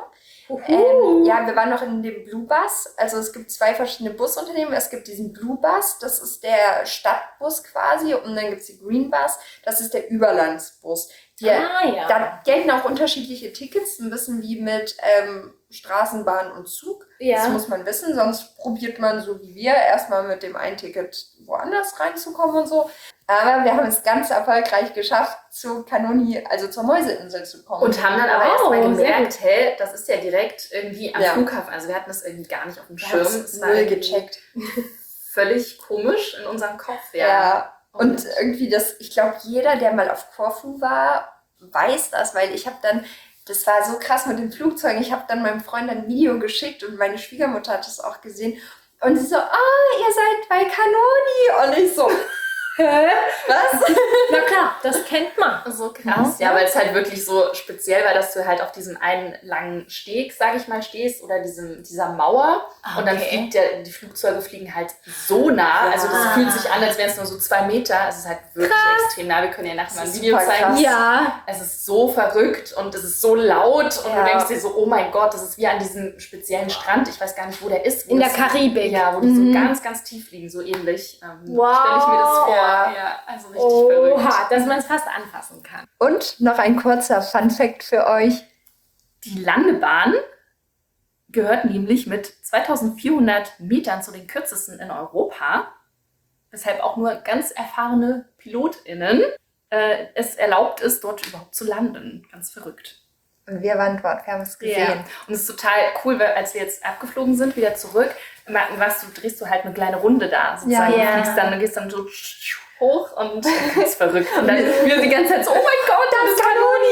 Ja, wir waren noch in dem Blue Bus. Also es gibt 2 verschiedene Busunternehmen. Es gibt diesen Blue Bus, das ist der Stadtbus quasi. Und dann gibt es die Green Bus, das ist der Überlandsbus. Ja. Da gelten auch unterschiedliche Tickets, ein bisschen wie mit Straßenbahn und Zug. Ja. Das muss man wissen, sonst probiert man so wie wir erstmal mit dem einen Ticket woanders reinzukommen und so. Aber wir haben es ganz erfolgreich geschafft, zu Kanoni, also zur Mäuseinsel zu kommen. Und haben dann aber Wow, erstmal sehr gemerkt, hey, das ist ja direkt irgendwie am Ja. Flughafen. Also wir hatten das irgendwie gar nicht auf dem wir Schirm. haben Es es war null irgendwie gecheckt. völlig komisch in unserem Kopf. Ja. Und irgendwie ich glaube, jeder, der mal auf Korfu war, weiß das, weil ich habe dann, das war so krass mit den Flugzeugen, ich habe dann meinem Freund ein Video geschickt und meine Schwiegermutter hat es auch gesehen und sie so, ihr seid bei Kanoni und ich so, Hä? was? Na klar, das kennt man. So krass. Ja, weil es halt wirklich so speziell war, dass du halt auf diesem einen langen Steg, sag ich mal, stehst oder dieser Mauer und dann fliegt die Flugzeuge fliegen halt so nah. Ja. Also das fühlt sich an, als wären es nur so 2 Meter. Es ist halt wirklich extrem nah. Wir können ja nachher mal ein Das ist Video super zeigen. krass. Ja. Es ist so verrückt und es ist so laut und Ja. du denkst dir so, oh mein Gott, das ist wie an diesem speziellen Strand. Ich weiß gar nicht, wo der ist. Wo In der das- Karibik. Ja, wo die Mhm. so ganz, ganz tief liegen, so ähnlich. Wow. Stelle ich mir das vor. Ja. Ja, also richtig verrückt. Oha, dass man es fast anfassen kann. Und noch ein kurzer Fun-Fact für euch. Die Landebahn gehört nämlich mit 2400 Metern zu den kürzesten in Europa. weshalb auch nur ganz erfahrene PilotInnen es erlaubt ist, dort überhaupt zu landen. Ganz verrückt. Und wir waren dort, wir haben es gesehen. Ja. Und es ist total cool, weil als wir jetzt abgeflogen sind, wieder zurück, drehst du halt eine kleine Runde da sozusagen. Ja. Du gehst dann so hoch und das ist verrückt. Und dann wir die ganze Zeit so, oh mein Gott, das ist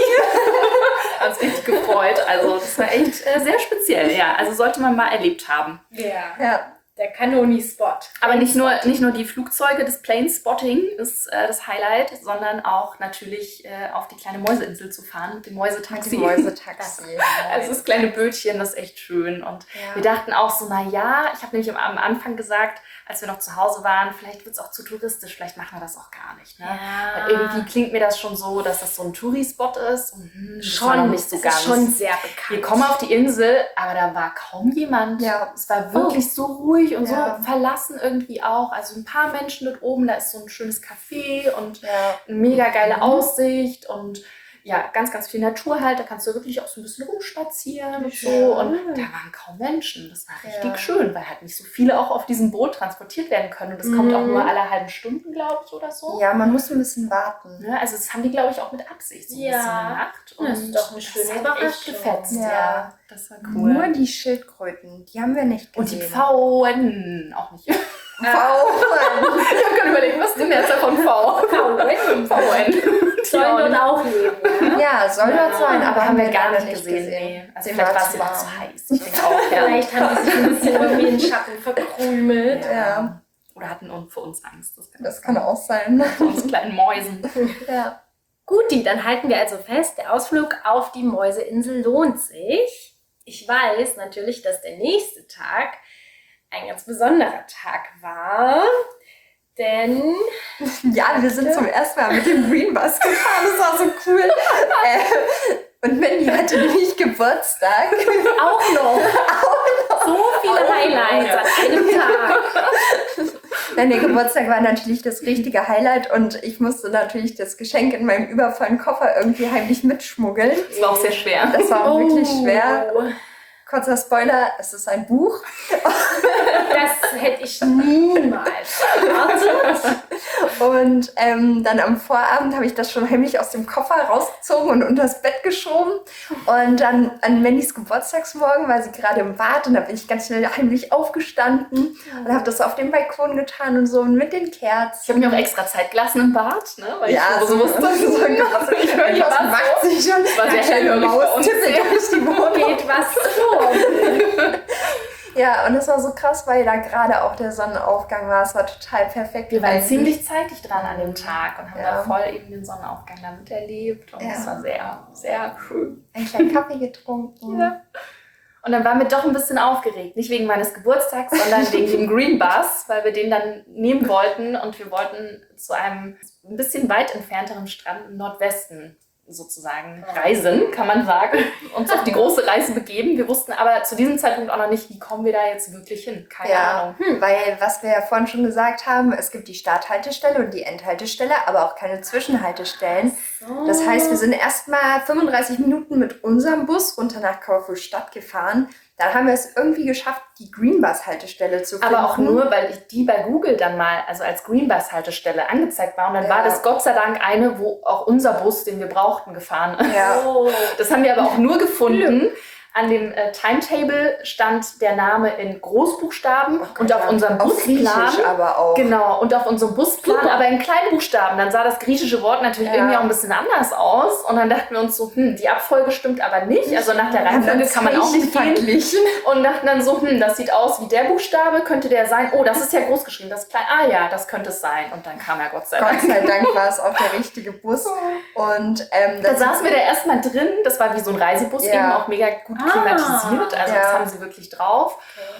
Kanoni! Haben uns richtig gefreut. Also das war echt sehr speziell, ja. Also sollte man mal erlebt haben. Ja. Der Kanoni-Spot. Aber nicht nur die Flugzeuge, das Plane-Spotting ist das Highlight, sondern auch natürlich auf die kleine Mäuseinsel zu fahren mit dem Mäusetaxi. Mäusetaxi. Also das kleine Bötchen, das ist echt schön. Und wir dachten auch so, ich habe nämlich am Anfang gesagt, als wir noch zu Hause waren, vielleicht wird es auch zu touristisch, vielleicht machen wir das auch gar nicht. Ne? Ja. Weil irgendwie klingt mir das schon so, dass das so ein Touri-Spot ist. Und, das war noch nicht so es ganz. ist schon sehr bekannt. Wir kommen auf die Insel, aber da war kaum jemand. Ja. Es war wirklich so ruhig und Ja. so verlassen irgendwie auch. Also ein paar Menschen dort oben, da ist so ein schönes Café und Ja. eine mega geile Aussicht und ja, ganz, ganz viel Natur halt. Da kannst du wirklich auch so ein bisschen rumspazieren und so. Und da waren kaum Menschen. Das war richtig schön, weil halt nicht so viele auch auf diesem Boot transportiert werden können. Und das kommt auch nur alle halben Stunden, glaube ich, oder so. Ja, man muss ein bisschen warten. Ne? Also das haben die, glaube ich, auch mit Absicht so ein bisschen gemacht. Und das ist doch eine schöne das hat echt Überraschung. gefetzt. Ja. Ja, das war cool. Nur die Schildkröten, die haben wir nicht Und die gesehen. Pfauen auch nicht. Pfauen. Ich habe gerade überlegt, was ist denn jetzt von V? Pfauen. Sollen dort auch leben. Ja, soll dort sein, aber haben wir gar leider nicht gesehen. Nee. Also Dem vielleicht war es zu ja warm. zu heiß. Ich denke auch, ja. Vielleicht haben sie sich ein bisschen irgendwie in den Schatten verkrümelt. Ja, Oder hatten vor uns Angst. das kann auch sein. Vor uns kleinen Mäusen. Ja. Guti, dann halten wir also fest, der Ausflug auf die Mäuseinsel lohnt sich. Ich weiß natürlich, dass der nächste Tag ein ganz besonderer Tag war, denn Ja, wir sind zum ersten Mal mit dem Green Bus gefahren. Das war so cool. Und Mandy hatte nämlich Geburtstag. auch noch so viele Highlights an einem Tag. Nein, der Geburtstag war natürlich das richtige Highlight und ich musste natürlich das Geschenk in meinem übervollen Koffer irgendwie heimlich mitschmuggeln. Das war auch sehr schwer. Das war auch wirklich schwer. Oh, Kurzer Spoiler, es ist ein Buch. das hätte ich niemals erwartet. Und dann am Vorabend habe ich das schon heimlich aus dem Koffer rausgezogen und unters Bett geschoben. Und dann an Mandys Geburtstagsmorgen war sie gerade im Bad und da bin ich ganz schnell heimlich aufgestanden und habe das auf dem Balkon getan und so und mit den Kerzen. Ich habe mir auch extra Zeit gelassen im Bad, ne? Weil Ja, ich so wusste, ich höre Ja, was so. macht sich schon. war sehr hellhörig bei uns. Tippelt durch die Wohnung. Geht was vor. Ja, und das war so krass, weil da gerade auch der Sonnenaufgang war. Es war total perfekt. Wir waren Weil- ziemlich zeitig dran an dem Tag und haben Ja. da voll eben den Sonnenaufgang damit erlebt. Und Ja. das war sehr, sehr schön. einen kleinen Kaffee getrunken. Ja. Und dann waren wir doch ein bisschen aufgeregt. Nicht wegen meines Geburtstags, sondern wegen dem Green Bus, weil wir den dann nehmen wollten. Und wir wollten zu einem ein bisschen weit entfernteren Strand im Nordwesten sozusagen reisen, kann man sagen. Uns auf die große Reise begeben. Wir wussten aber zu diesem Zeitpunkt auch noch nicht, wie kommen wir da jetzt wirklich hin. Keine Ahnung. Weil, was wir ja vorhin schon gesagt haben, es gibt die Starthaltestelle und die Endhaltestelle, aber auch keine Zwischenhaltestellen. Das heißt, wir sind erstmal 35 Minuten mit unserem Bus runter nach Kaufhof-Stadt gefahren. Dann haben wir es irgendwie geschafft, die Greenbus-Haltestelle zu finden. Aber auch nur, weil die bei Google dann mal, also als Greenbus-Haltestelle angezeigt war. Und dann Ja. war das Gott sei Dank eine, wo auch unser Bus, den wir brauchten, gefahren ist. Ja. Oh. Das haben wir aber auch nur gefunden. An dem Timetable stand der Name in Großbuchstaben und auf unserem auf Busplan. Griechisch aber auch. Genau, und auf unserem Busplan, aber in Kleinbuchstaben. Dann sah das griechische Wort natürlich Ja. irgendwie auch ein bisschen anders aus. Und dann dachten wir uns so, die Abfolge stimmt aber nicht. Also nach der Reihenfolge kann man auch nicht gehen. verglichen. Und dachten dann so, das sieht aus wie der Buchstabe, könnte der sein? Oh, das ist ja groß geschrieben, das ist klein. Ah ja, das könnte es sein. Und dann kam ja Gott sei Dank. Gott sei Dank war es auch der richtige Bus. Und Da saßen wir da erstmal drin, das war wie so ein Reisebus, Ja. eben auch mega gut klimatisiert, also das Ja. haben sie wirklich drauf.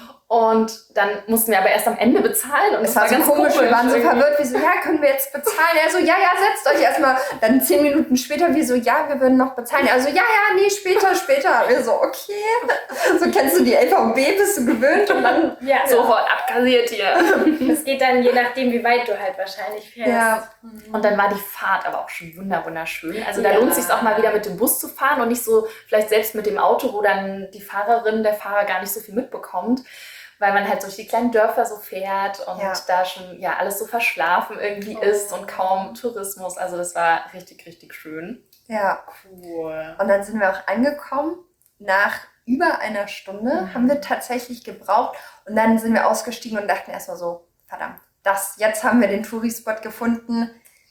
Und dann mussten wir aber erst am Ende bezahlen und es war so komisch, wir waren so irgendwie. verwirrt, wie so, ja, können wir jetzt bezahlen? Er so, ja, setzt euch erstmal. Dann 10 Minuten später, wir so, ja, wir würden noch bezahlen. Also, ja, nee, später. Wir so, okay. So kennst du die LVB, bist du gewöhnt und dann, Ja, Sofort abkassiert hier. das geht dann je nachdem, wie weit du halt wahrscheinlich fährst. ja, Und dann war die Fahrt aber auch schon wunderschön. Also da Ja. lohnt es sich auch mal wieder mit dem Bus zu fahren und nicht so vielleicht selbst mit dem Auto, wo dann die Fahrerin, der Fahrer gar nicht so viel mitbekommt. weil man halt durch die kleinen Dörfer so fährt und Ja. da schon ja alles so verschlafen irgendwie ist und kaum Tourismus. Also das war richtig, richtig schön. Ja. Cool. Und dann sind wir auch angekommen. Nach über einer Stunde haben wir tatsächlich gebraucht. Und dann sind wir ausgestiegen und dachten erstmal so, verdammt, jetzt haben wir den Touri-Spot gefunden.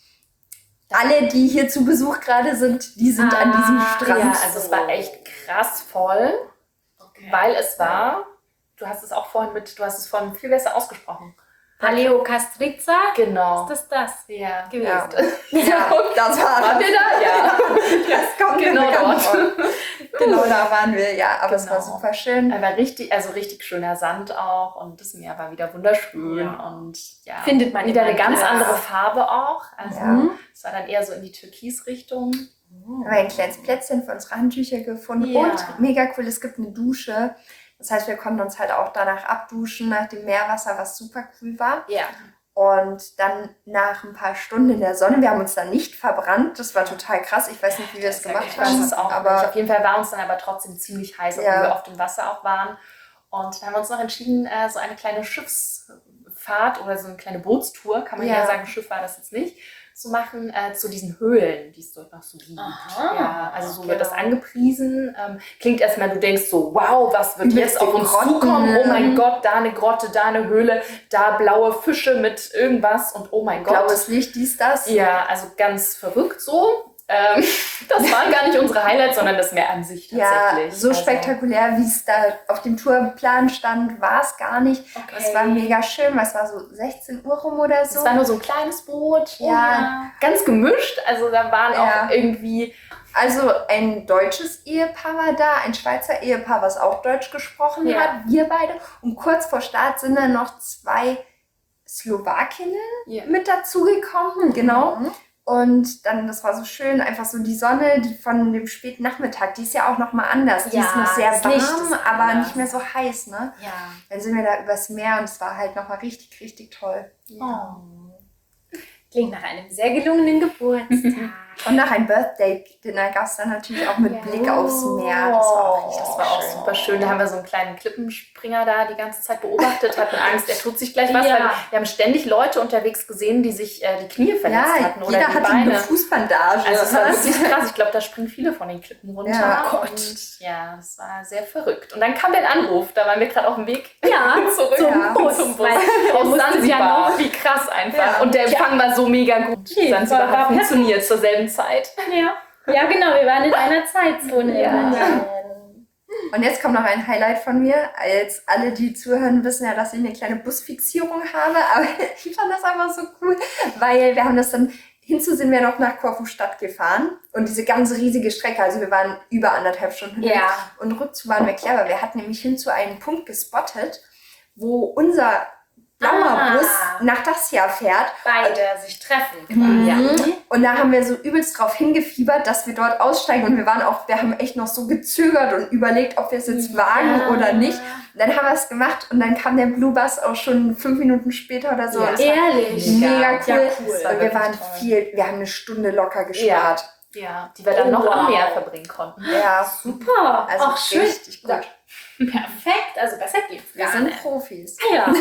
Alle, die hier zu Besuch gerade sind, die sind an diesem Strand. Ja, also es war echt krass voll, weil es war, du hast es vorhin viel besser ausgesprochen. Paleo Castrizza? Genau. Ist das Ja. gewesen? Ja, das war Waren wir da? Ja. Das kommt Genau mir bekannt dort. vor. Genau da waren wir, ja. Aber es war Genau. super schön. Aber richtig schöner Sand auch und das Meer war wieder wunderschön Ja. und ja. Findet man wieder immer eine ganz wieder. andere Farbe auch. Also Ja. es war dann eher so in die Türkisrichtung. Haben wir ein kleines Plätzchen für unsere Handtücher gefunden. Ja. Und mega cool, es gibt eine Dusche. Das heißt, wir konnten uns halt auch danach abduschen, nach dem Meerwasser, was super cool war. Ja. Und dann nach ein paar Stunden in der Sonne, wir haben uns dann nicht verbrannt, das war total krass. Ich weiß nicht, wie wir es gemacht Ich weiß haben, es auch nicht. aber Auf jeden Fall war uns dann aber trotzdem ziemlich heiß, obwohl Ja. wir auf dem Wasser auch waren. Und dann haben wir uns noch entschieden, so eine kleine Schiffsfahrt oder so eine kleine Bootstour, kann man ja, Ja. sagen, Schiff war das jetzt nicht, zu machen zu diesen Höhlen, die es dort noch so gibt. Aha. Ja, also so Genau. wird das angepriesen. Klingt erstmal, du denkst so, wow, was wird Übelste jetzt auf uns Grotten. zukommen? Oh mein Gott, da eine Grotte, da eine Höhle, da blaue Fische mit irgendwas und oh mein Gott. blaues Licht, dies, das. Ja, also ganz verrückt so. Das waren gar nicht unsere Highlights, sondern das Meer an sich Ja, tatsächlich. so Also, spektakulär, wie es da auf dem Tourplan stand, war es gar nicht. Okay. Es war mega schön, weil es war so 16 Uhr rum oder so. Es war nur so ein kleines Boot. Ja. Ganz gemischt. Also da waren Ja. auch irgendwie. Also ein deutsches Ehepaar war da, ein Schweizer Ehepaar, was auch Deutsch gesprochen Ja. hat, wir beide. Und kurz vor Start sind dann noch 2 Slowakinnen Ja. mit dazugekommen, genau. Und dann, das war so schön, einfach so die Sonne, die von dem späten Nachmittag, die ist ja auch nochmal anders. Die Ja, ist noch sehr das Licht ist warm, aber anders. nicht mehr so heiß, ne? Ja. Dann sind wir da übers Meer und es war halt nochmal richtig, richtig toll. Oh. Klingt nach einem sehr gelungenen Geburtstag. Und nach einem Birthday-Dinner gab es dann natürlich auch mit Ja. Blick aufs Meer. Das war auch richtig Das war auch schön. super schön. Da haben wir so einen kleinen Klippenspringer da die ganze Zeit beobachtet, hatten Angst, er tut sich gleich was. Ja. Weil wir haben ständig Leute unterwegs gesehen, die sich die Knie verletzt Ja, hatten oder jeder die hatte Beine. eine Fußbandage. Also es war Was? wirklich krass. Ich glaube, da springen viele von den Klippen runter. Ja. Oh Gott. Und ja, das war sehr verrückt. Und dann kam der Anruf. Da waren wir gerade auf dem Weg Ja, zurück zum Bus, zum Bus. weil ihr Aus musstet Sansibar. ja noch- Wie krass einfach. Ja. Und der Empfang war so mega gut. Okay, Sansibar war hat funktioniert zur selben Zeit. Ja, genau, wir waren in einer Zeitzone. Ja. Und jetzt kommt noch ein Highlight von mir. Als alle, die zuhören, wissen ja, dass ich eine kleine Busfixierung habe. Aber ich fand das einfach so cool, weil wir haben das dann, hinzu sind wir noch nach Korfu-Stadt gefahren. Und diese ganze riesige Strecke, also wir waren über 1,5 Stunden Ja. Und rückzu waren wir clever. Wir hatten nämlich hinzu einen Punkt gespottet, wo unser blauer Bus nach Dacia fährt. Beide sich treffen. Mhm. Und da haben wir so übelst drauf hingefiebert, dass wir dort aussteigen. Und wir haben echt noch so gezögert und überlegt, ob wir es jetzt wagen oder nicht. Und dann haben wir es gemacht und dann kam der Blue Bus auch schon 5 Minuten später oder so. Ja. Und es war Ehrlich. mega cool. Ja, cool. Das war Und wir waren wirklich toll. wir haben eine Stunde locker gespart. Ja, die wir dann noch Wow. am Meer verbringen konnten. Ja, Super. also Ach, schön. richtig gut. Perfekt. Also besser geht's Wir gar sind nicht. Profis. Ja.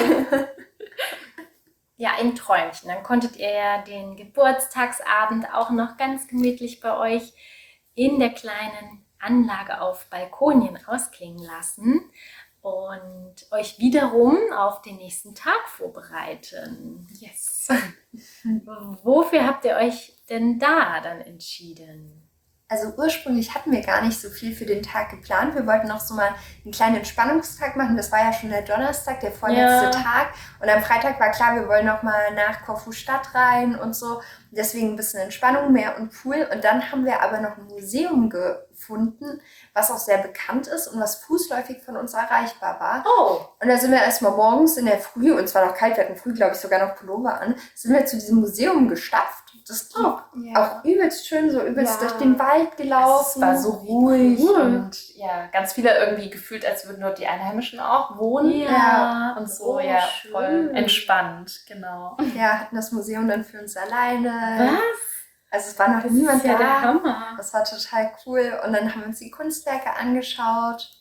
Ja, ein Träumchen. Dann konntet ihr ja den Geburtstagsabend auch noch ganz gemütlich bei euch in der kleinen Anlage auf Balkonien ausklingen lassen und euch wiederum auf den nächsten Tag vorbereiten. Yes. Wofür habt ihr euch denn da dann entschieden? Also ursprünglich hatten wir gar nicht so viel für den Tag geplant. Wir wollten noch so mal einen kleinen Entspannungstag machen. Das war ja schon der Donnerstag, der vorletzte Ja. Tag. Und am Freitag war klar, wir wollen noch mal nach Korfu-Stadt rein und so. Deswegen ein bisschen Entspannung, Meer und Pool. Und dann haben wir aber noch ein Museum gefunden, was auch sehr bekannt ist und was fußläufig von uns erreichbar war. Oh, Und da sind wir erstmal morgens in der Früh, und zwar noch kalt, wir hatten früh, glaube ich, sogar noch Pullover an, sind wir zu diesem Museum gestapft. Das ging auch übelst schön, so übelst Ja. durch den Wald gelaufen. Es war so ruhig Cool. und ja, ganz viele irgendwie gefühlt, als würden dort die Einheimischen auch wohnen. Ja. Und so, Oh, ja, schön. voll entspannt, genau. Ja, hatten das Museum dann für uns alleine. was? Also es war noch niemand Ja, der da. Hammer. Das war total cool. Und dann haben wir uns die Kunstwerke angeschaut.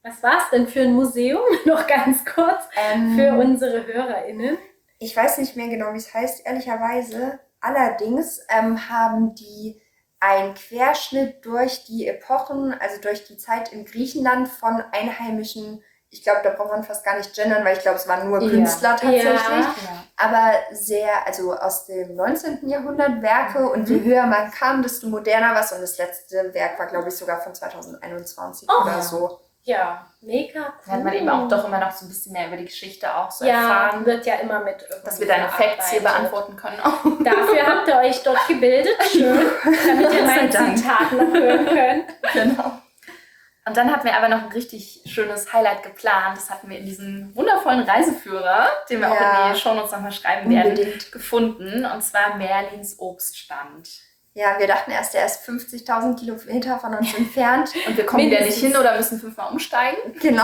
Was war es denn für ein Museum? Noch ganz kurz für unsere HörerInnen. Ich weiß nicht mehr genau, wie es heißt, ehrlicherweise. Allerdings haben die einen Querschnitt durch die Epochen, also durch die Zeit in Griechenland von einheimischen, ich glaube, da braucht man fast gar nicht gendern, weil ich glaube, es waren nur Künstler tatsächlich, Ja. aber sehr, also aus dem 19. Jahrhundert Werke und je höher man kam, desto moderner war es und das letzte Werk war, glaube ich, sogar von 2021 oder so. Ja, mega cool. Da hat man eben auch doch immer noch so ein bisschen mehr über die Geschichte auch so ja, erfahren, wird ja immer mit irgendwie dass wir deine Facts hier verarbeitet. beantworten können. Dafür habt ihr euch dort gebildet, schön, damit ihr mein Gott sei Dank. Zitat noch hören könnt. Genau. Und dann hatten wir aber noch ein richtig schönes Highlight geplant. Das hatten wir in diesem wundervollen Reiseführer, den wir auch in die Shownotes nochmal schreiben werden, Unbedingt. gefunden. Und zwar Merlins Obststand. Ja, wir dachten erst, der ist 50.000 Kilometer von uns entfernt. Und wir kommen wieder nicht Mindestens. hin oder müssen 5-mal umsteigen. Genau.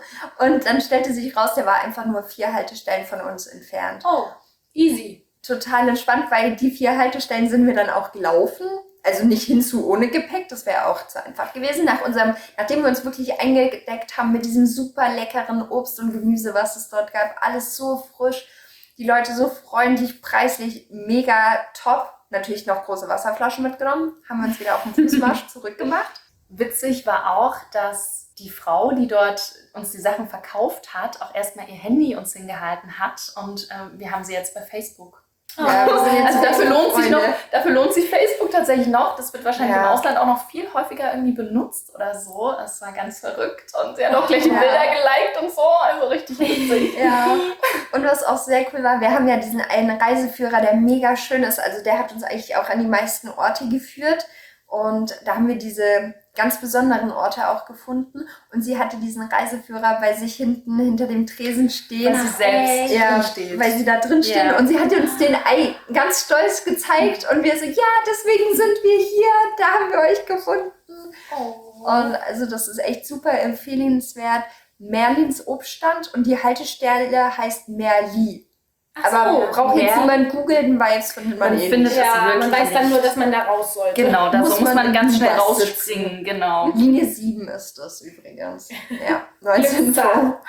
Und dann stellte sich raus, der war einfach nur 4 Haltestellen von uns entfernt. Oh, easy. Total entspannt, weil die 4 Haltestellen sind wir dann auch gelaufen. Also nicht hinzu ohne Gepäck, das wäre auch zu einfach gewesen. Nachdem wir uns wirklich eingedeckt haben mit diesem super leckeren Obst und Gemüse, was es dort gab, alles so frisch, die Leute so freundlich, preislich mega top. Natürlich noch große Wasserflaschen mitgenommen, haben wir uns wieder auf den Fußmarsch zurückgemacht. Witzig war auch, dass die Frau, die dort uns die Sachen verkauft hat, auch erstmal ihr Handy uns hingehalten hat. Und wir haben sie jetzt bei Facebook. Ja, wir sind jetzt Also Facebook-Freunde. dafür lohnt sich Facebook tatsächlich noch. Das wird wahrscheinlich Ja. im Ausland auch noch viel häufiger irgendwie benutzt oder so. Das war ganz verrückt. Und sie hat auch gleich Bilder geliked und so. Also richtig witzig. Ja, und was auch sehr cool war, wir haben ja diesen einen Reiseführer, der mega schön ist. Also der hat uns eigentlich auch an die meisten Orte geführt. Und da haben wir diese ganz besonderen Orte auch gefunden. Und sie hatte diesen Reiseführer bei sich hinten hinter dem Tresen stehen. Dass sie selbst Ja, drin steht. weil sie da drin stehen. Ja. Und sie hat uns den ganz stolz gezeigt. Und wir so, ja, deswegen sind wir hier. Da haben wir euch gefunden. Und also das ist echt super empfehlenswert. Merlins Obststand und die Haltestelle heißt Merli. Aber braucht jetzt niemand googeln, weil es findet man Man eh findet nicht. das Ja, wirklich man weiß dann nicht. nur, dass man da raus sollte. Genau, da Muss muss man man ganz schnell was rausspringen. Genau. Linie 7 ist das übrigens. Ja, 19 Glückszahl.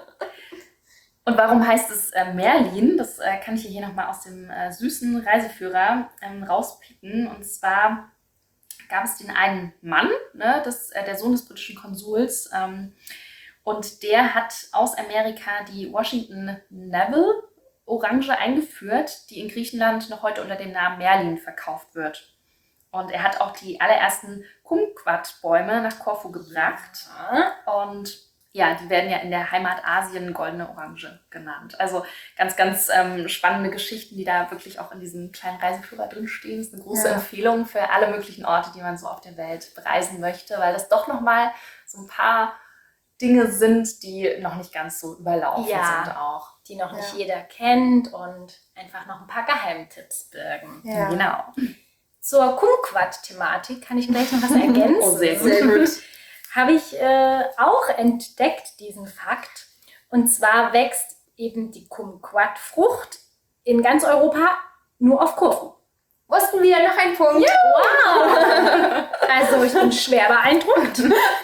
Und warum heißt es Merlin? Das kann ich hier nochmal aus dem süßen Reiseführer rauspicken. Und zwar gab es den einen Mann, ne, der Sohn des britischen Konsuls, und der hat aus Amerika die Washington Neville Orange eingeführt, die in Griechenland noch heute unter dem Namen Merlin verkauft wird. Und er hat auch die allerersten Kumquat-Bäume nach Korfu gebracht. Und ja, die werden ja in der Heimat Asien goldene Orange genannt. Also ganz, ganz spannende Geschichten, die da wirklich auch in diesem kleinen Reiseführer drinstehen. Das ist eine große Empfehlung für alle möglichen Orte, die man so auf der Welt bereisen möchte, weil das doch nochmal so ein paar Dinge sind, die noch nicht ganz so überlaufen sind auch. Die noch nicht jeder kennt und einfach noch ein paar Geheimtipps birgen. Ja. Genau. Zur Kumquat-Thematik kann ich gleich noch was ergänzen. Oh, sehr gut. Sehr gut. Habe ich auch entdeckt, diesen Fakt. Und zwar wächst eben die Kumquat-Frucht in ganz Europa nur auf Korfu. Wussten wir noch einen Punkt? Wow! Also ich bin schwer beeindruckt.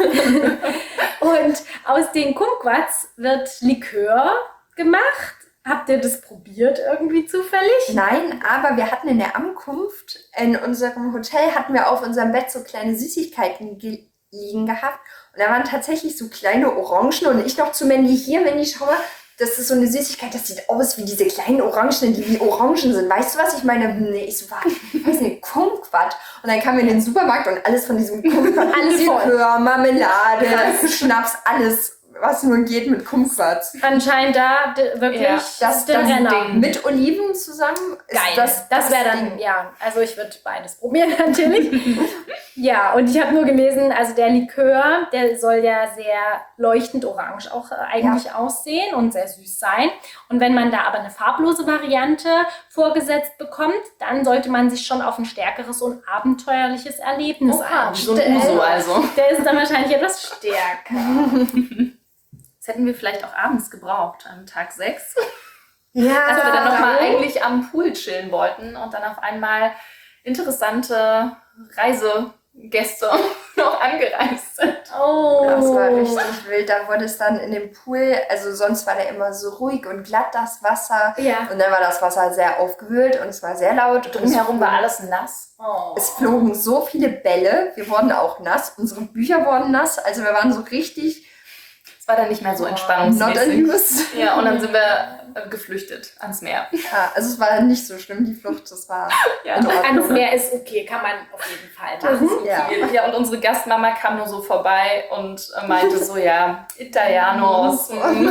Und aus den Kumquats wird Likör gemacht. Habt ihr das probiert irgendwie zufällig? Nein, aber wir hatten in der Ankunft, in unserem Hotel, hatten wir auf unserem Bett so kleine Süßigkeiten liegen gehabt. Und da waren tatsächlich so kleine Orangen. Und ich noch zu Mandy hier, wenn ich schaue, das ist so eine Süßigkeit, das sieht aus wie diese kleinen Orangen, die wie Orangen sind. Weißt du, was ich meine? Nee, ich so, ich weiß nicht, Kumquat. Und dann kamen wir in den Supermarkt und alles von diesem Kumquat, Alles voll. Likör, Marmelade, Schnaps, alles, was nur geht mit Kumquats. Anscheinend da wirklich Ja, Das der Renner. Ding. Mit Oliven zusammen ist Geil. Das wäre dann, Ding. ja, also ich würde beides probieren natürlich. Ja, und ich habe nur gelesen, also der Likör, der soll ja sehr leuchtend orange auch eigentlich aussehen und sehr süß sein. Und wenn man da aber eine farblose Variante vorgesetzt bekommt, dann sollte man sich schon auf ein stärkeres und abenteuerliches Erlebnis So ein einstellen. Uso also. Der ist dann wahrscheinlich etwas stärker. Das hätten wir vielleicht auch abends gebraucht, am Tag 6. Ja, Als wir dann nochmal eigentlich am Pool chillen wollten und dann auf einmal interessante Gäste noch angereist sind. Oh. Das war richtig wild. Da wurde es dann in dem Pool, also sonst war der immer so ruhig und glatt, das Wasser. Ja. Und dann war das Wasser sehr aufgewühlt und es war sehr laut. Und Drumherum war alles nass. Oh. es flogen so viele Bälle. Wir wurden auch nass. Unsere Bücher wurden nass. Also wir waren so richtig Es war dann nicht mehr so not entspannungsmäßig. amused. Ja, und dann sind wir geflüchtet ans Meer. Ja, also es war nicht so schlimm, die Flucht. Das war Ja. in Ordnung. Ans Meer ist okay, kann man auf jeden Fall machen. Ja. Ja, und unsere Gastmama kam nur so vorbei und meinte so, ja, Italianos.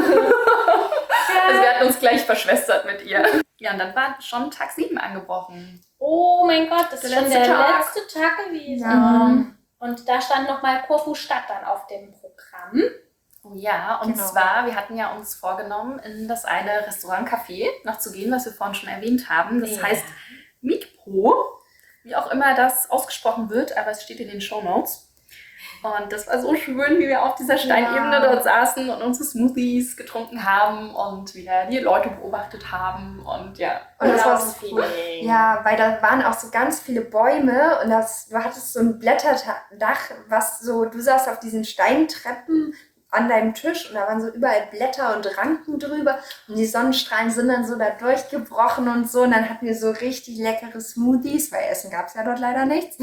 Also wir hatten uns gleich verschwestert mit ihr. Ja, und dann war schon Tag 7 angebrochen. Oh mein Gott, das Der ist schon letzte der Tag. letzte Tag gewesen. Ja. Und da stand nochmal Korfu-Stadt dann auf dem Programm. Oh ja, und Genau. zwar, wir hatten ja uns vorgenommen, in das eine Restaurant-Café noch zu gehen, was wir vorhin schon erwähnt haben. Das Ja. heißt Mikpro, wie auch immer das ausgesprochen wird, aber es steht in den Shownotes. Und das war so schön, wie wir auf dieser Steinebene dort saßen und unsere Smoothies getrunken haben und wieder die Leute beobachtet haben. Und ja, Und das war Urlaubsfeeling. so cool. Ja, weil da waren auch so ganz viele Bäume und du hattest so ein Blätterdach, was so, du saßt auf diesen Steintreppen an deinem Tisch und da waren so überall Blätter und Ranken drüber und die Sonnenstrahlen sind dann so da durchgebrochen und so und dann hatten wir so richtig leckere Smoothies, weil Essen gab es ja dort leider nichts.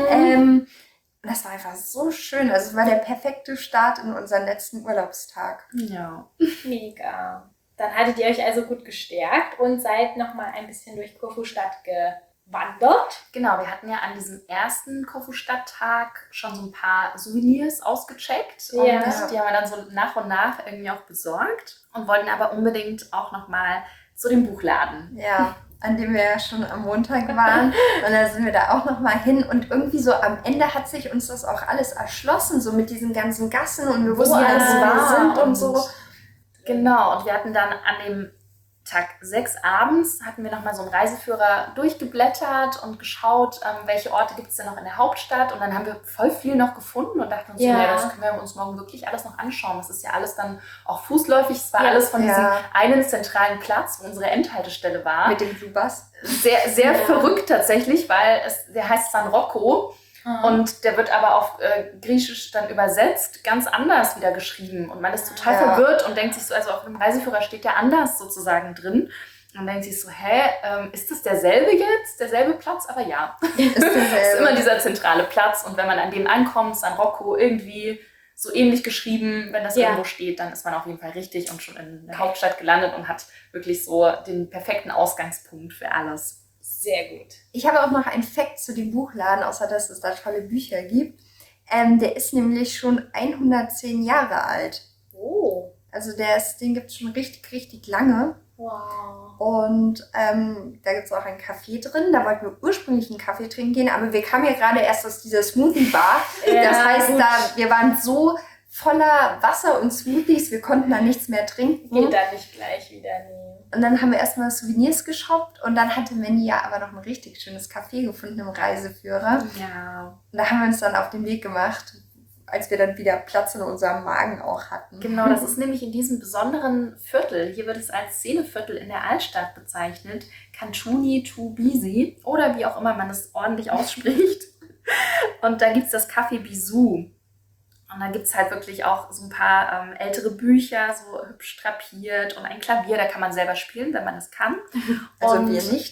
Und das war einfach so schön, also es war der perfekte Start in unseren letzten Urlaubstag. ja. Mega. Dann hattet ihr euch also gut gestärkt und seid nochmal ein bisschen durch Korfu-Stadt gewandert. Genau, wir hatten ja an diesem ersten Kofu-Stadttag schon so ein paar Souvenirs ausgecheckt. Und Ja. die haben wir dann so nach und nach irgendwie auch besorgt und wollten aber unbedingt auch nochmal zu dem Buchladen. Ja, an dem wir ja schon am Montag waren. Und da sind wir da auch nochmal hin. Und irgendwie so am Ende hat sich uns das auch alles erschlossen, so mit diesen ganzen Gassen und wir wussten alles alles, wo wir war sind und und so. Genau, und wir hatten dann an dem Tag 6 abends, hatten wir nochmal so einen Reiseführer durchgeblättert und geschaut, welche Orte gibt es denn noch in der Hauptstadt. Und dann haben wir voll viel noch gefunden und dachten uns, Ja. so, ja, das können wir uns morgen wirklich alles noch anschauen. Das ist ja alles dann auch fußläufig. Es war Ja. alles von diesem Ja. einen zentralen Platz, wo unsere Endhaltestelle war. Mit dem Blue Bus. Sehr, sehr Ja. verrückt tatsächlich, weil der heißt San Rocco. Und der wird aber auf Griechisch dann übersetzt, ganz anders wieder geschrieben. Und man ist total Ja. verwirrt und denkt sich so, also auf dem Reiseführer steht der anders sozusagen drin. Und denkt sich so, ist das derselbe jetzt? Derselbe Platz? Aber ja, Ist es ist derselbe. immer dieser zentrale Platz. Und wenn man an dem ankommt, San Rocco, irgendwie so ähnlich geschrieben, wenn das Ja. irgendwo steht, dann ist man auf jeden Fall richtig und schon in der Hauptstadt gelandet und hat wirklich so den perfekten Ausgangspunkt für alles. Sehr gut. Ich habe auch noch einen Fact zu dem Buchladen, außer dass es da tolle Bücher gibt. Der ist nämlich schon 110 Jahre alt. Oh. Also den gibt es schon richtig, richtig lange. Wow. Und da gibt es auch einen Kaffee drin. Da wollten wir ursprünglich einen Kaffee trinken gehen, aber wir kamen ja gerade erst aus dieser Smoothie-Bar. Ja, Das heißt, gut. wir waren so voller Wasser und Smoothies, wir konnten da nichts mehr trinken. Geht da nicht gleich wieder, nee. Und dann haben wir erstmal Souvenirs geshoppt und dann hatte Mandy ja aber noch ein richtig schönes Café gefunden im Reiseführer. Ja. Und da haben wir uns dann auf den Weg gemacht, als wir dann wieder Platz in unserem Magen auch hatten. Genau, das ist nämlich in diesem besonderen Viertel. Hier wird es als Szeneviertel in der Altstadt bezeichnet. Kantuni Tbilisi oder wie auch immer man es ordentlich ausspricht. Und da gibt es das Café Bisou. Und da gibt es halt wirklich auch so ein paar ältere Bücher, so hübsch drapiert und ein Klavier, da kann man selber spielen, wenn man es kann. Also Und wir nicht.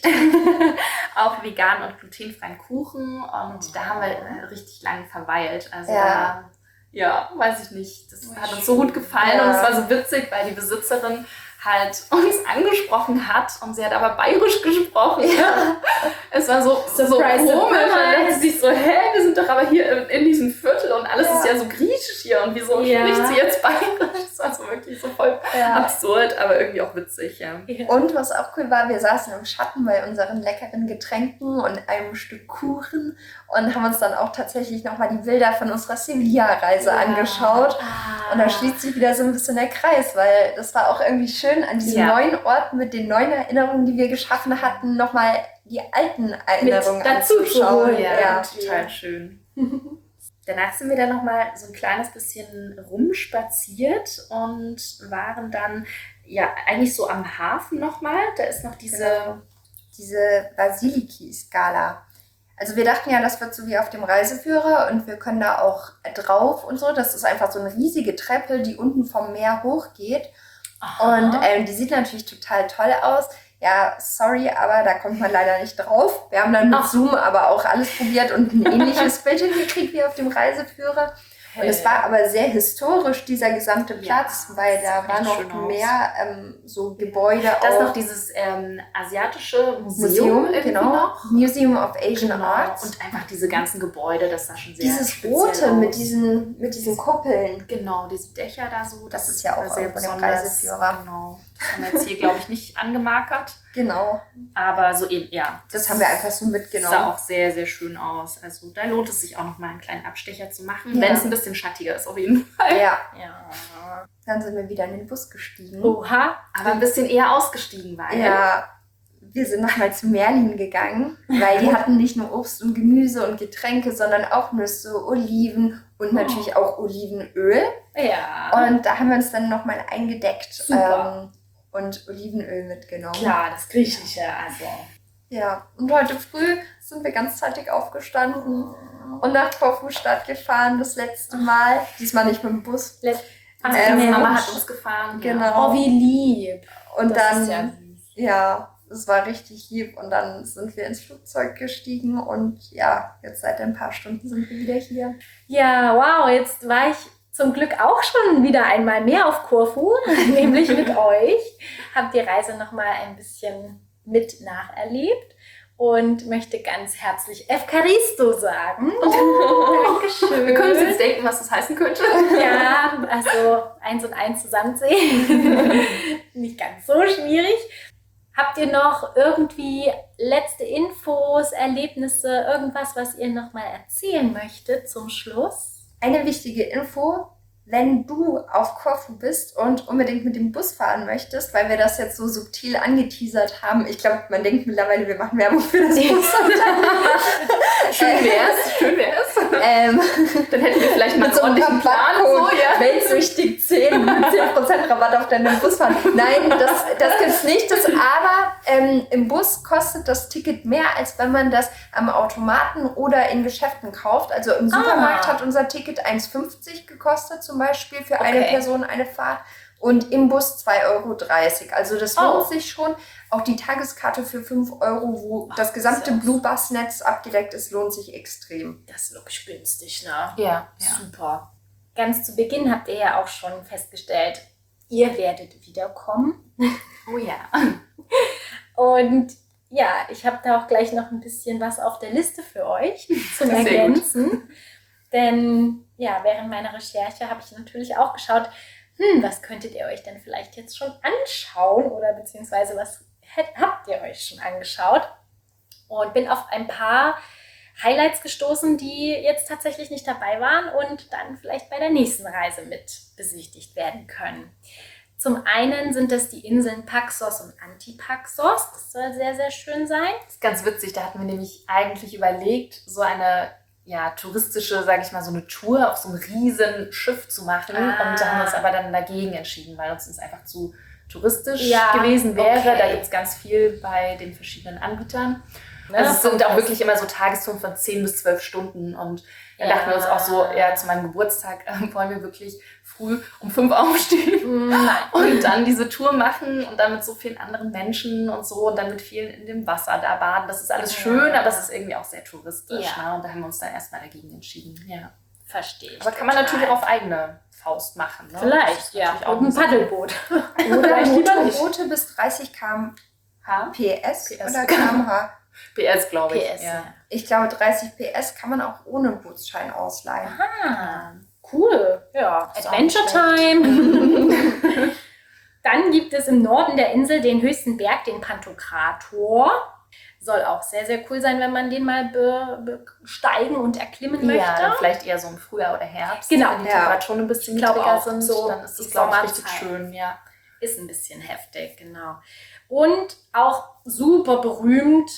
auch vegan und glutenfreien Kuchen und da haben wir richtig lange verweilt. Also Ja. ja, weiß ich nicht. Das hat uns so gut gefallen und es war so witzig, weil die Besitzerin halt uns angesprochen hat und sie hat aber bayerisch gesprochen. Ja. Es war so Surprise, komisch. surprise. Man dachte sich so, wir sind doch aber hier in diesem Viertel und alles Ja. ist ja so griechisch hier und wieso Ja. spricht sie jetzt bayerisch? Das war so wirklich so voll absurd, aber irgendwie auch witzig, ja. Und was auch cool war, wir saßen im Schatten bei unseren leckeren Getränken und einem Stück Kuchen und haben uns dann auch tatsächlich nochmal die Bilder von unserer Sevilla-Reise angeschaut. Und da schließt sich wieder so ein bisschen der Kreis, weil das war auch irgendwie schön, an diesen Ja. neuen Orten mit den neuen Erinnerungen, die wir geschaffen hatten, nochmal die alten Erinnerungen dazu zu anzuschauen. holen, Ja, Ja. total schön. Danach sind wir dann nochmal so ein kleines bisschen rumspaziert und waren dann ja eigentlich so am Hafen nochmal. Da ist noch diese... Genau. Diese Basiliki-Skala. Also wir dachten ja, das wird so wie auf dem Reiseführer und wir können da auch drauf und so. Das ist einfach so eine riesige Treppe, die unten vom Meer hochgeht. Und die sieht natürlich total toll aus. Ja, sorry, aber da kommt man leider nicht drauf. Wir haben dann mit Zoom aber auch alles probiert und ein ähnliches Bild hingekriegt wie auf dem Reiseführer. Und es war aber sehr historisch, dieser gesamte Platz, weil da war noch mehr so Gebäude. Da ist noch dieses asiatische Museum irgendwie genau. noch. Museum of Asian Arts. Und einfach diese ganzen Gebäude, das sah schon sehr dieses speziell Rote aus. mit diesen Kuppeln. Genau, diese Dächer da so. Das ist ja auch sehr von dem besonders. Reiseführer. Genau. Das haben wir jetzt hier, glaube ich, nicht angemarkert. Genau. Aber so eben, ja. Das haben wir einfach so mitgenommen. Sah auch sehr, sehr schön aus. Also da lohnt es sich auch noch mal einen kleinen Abstecher zu machen, Ja. wenn es ein bisschen schattiger ist auf jeden Fall. Ja. Ja. Dann sind wir wieder in den Bus gestiegen. Oha. Aber ein bisschen eher ausgestiegen war. Ja, wir sind nochmal zu Merlin gegangen, weil die hatten nicht nur Obst und Gemüse und Getränke, sondern auch Nüsse, Oliven und natürlich auch Olivenöl. Ja. Und da haben wir uns dann nochmal eingedeckt Super. und Olivenöl mitgenommen. Klar, das Griechische, also. Ja, und heute früh sind wir ganzzeitig aufgestanden und nach Korfu-Stadt gefahren, das letzte Mal. Diesmal nicht mit dem Bus. Mama hat uns gefahren. Genau. Oh, wie lieb. Und Das dann, ist ja süß. ja, es war richtig lieb. Und dann sind wir ins Flugzeug gestiegen und ja, jetzt seit ein paar Stunden sind wir wieder hier. Ja, wow, jetzt war ich zum Glück auch schon wieder einmal mehr auf Korfu, nämlich mit euch. Hab die Reise nochmal ein bisschen mit nacherlebt und möchte ganz herzlich Evkaristo sagen. Dankeschön. Wir können uns jetzt denken, was das heißen könnte. Ja, also 1 und 1 zusammenzählen. Nicht ganz so schwierig. Habt ihr noch irgendwie letzte Infos, Erlebnisse, irgendwas, was ihr nochmal erzählen möchtet zum Schluss? Eine wichtige Info, wenn du auf Korfu bist und unbedingt mit dem Bus fahren möchtest, weil wir das jetzt so subtil angeteasert haben. Ich glaube, man denkt mittlerweile, wir machen Werbung für das Bus. Schön wär's. Dann hätten wir vielleicht mal Mit so einem ordentlichen Plan. Rabattcode, So, ja. Weltsüchtig 10% Rabatt auf deinen Busfahren. Nein, das gibt's nicht. Aber im Bus kostet das Ticket mehr, als wenn man das am Automaten oder in Geschäften kauft. Also im Supermarkt hat unser Ticket 1,50 gekostet zum Beispiel für eine Person eine Fahrt. Und im Bus 2,30 €. Also das lohnt sich schon. Auch die Tageskarte für 5 €, wo das gesamte Blue Bus Netz abgedeckt ist, lohnt sich extrem. Das ist wirklich günstig, ne? Ja. Super. Ganz zu Beginn habt ihr ja auch schon festgestellt, ihr werdet wiederkommen. Oh ja. Und ja, ich habe da auch gleich noch ein bisschen was auf der Liste für euch zum Sehr gut. Ergänzen. Denn ja, während meiner Recherche habe ich natürlich auch geschaut, was könntet ihr euch denn vielleicht jetzt schon anschauen oder beziehungsweise was habt ihr euch schon angeschaut? Und bin auf ein paar Highlights gestoßen, die jetzt tatsächlich nicht dabei waren und dann vielleicht bei der nächsten Reise mit besichtigt werden können. Zum einen sind das die Inseln Paxos und Antipaxos. Das soll sehr, sehr schön sein. Das ist ganz witzig. Da hatten wir nämlich eigentlich überlegt, so eine touristische, sage ich mal, so eine Tour auf so einem riesen Schiff zu machen. Und da haben wir uns aber dann dagegen entschieden, weil uns das einfach zu touristisch gewesen wäre. okay. Da gibt es ganz viel bei den verschiedenen Anbietern. Ne, Also es sind auch das- wirklich immer so Tagestouren von 10 bis 12 Stunden. Und dann Ja. dachten wir uns auch so, zu meinem Geburtstag wollen wir wirklich früh um 5 aufstehen Nein. und dann diese Tour machen und dann mit so vielen anderen Menschen und so und dann mit vielen in dem Wasser da baden. Das ist alles schön, aber es ist irgendwie auch sehr touristisch. Ja. Ne? Und da haben wir uns dann erstmal dagegen entschieden. Ja. Verstehe ich. Aber kann man total. natürlich auf eigene Faust machen. Ne? Das Vielleicht, ist ja. natürlich auch Und ein eine Sache. Paddelboot. Oder Vielleicht lieber nicht. Motorboote bis 30 km/h. PS PS. oder km/h? PS, glaube ich. PS, ja. Ich glaube, 30 PS kann man auch ohne Bootsschein ausleihen. Ah, cool. Ja, Ist auch Adventure nicht Time. Dann gibt es im Norden der Insel den höchsten Berg, den Pantokrator. Soll auch sehr, sehr cool sein, wenn man den mal besteigen und erklimmen möchte. Ja, dann vielleicht eher so im Frühjahr oder Herbst, Genau. wenn die Ja. Temperaturen ein bisschen Ich glaube niedriger auch, sind. so Dann ist die das, glaube ich, richtig Sommerzeit. schön. Ja. Ist ein bisschen heftig, genau. Und auch super berühmt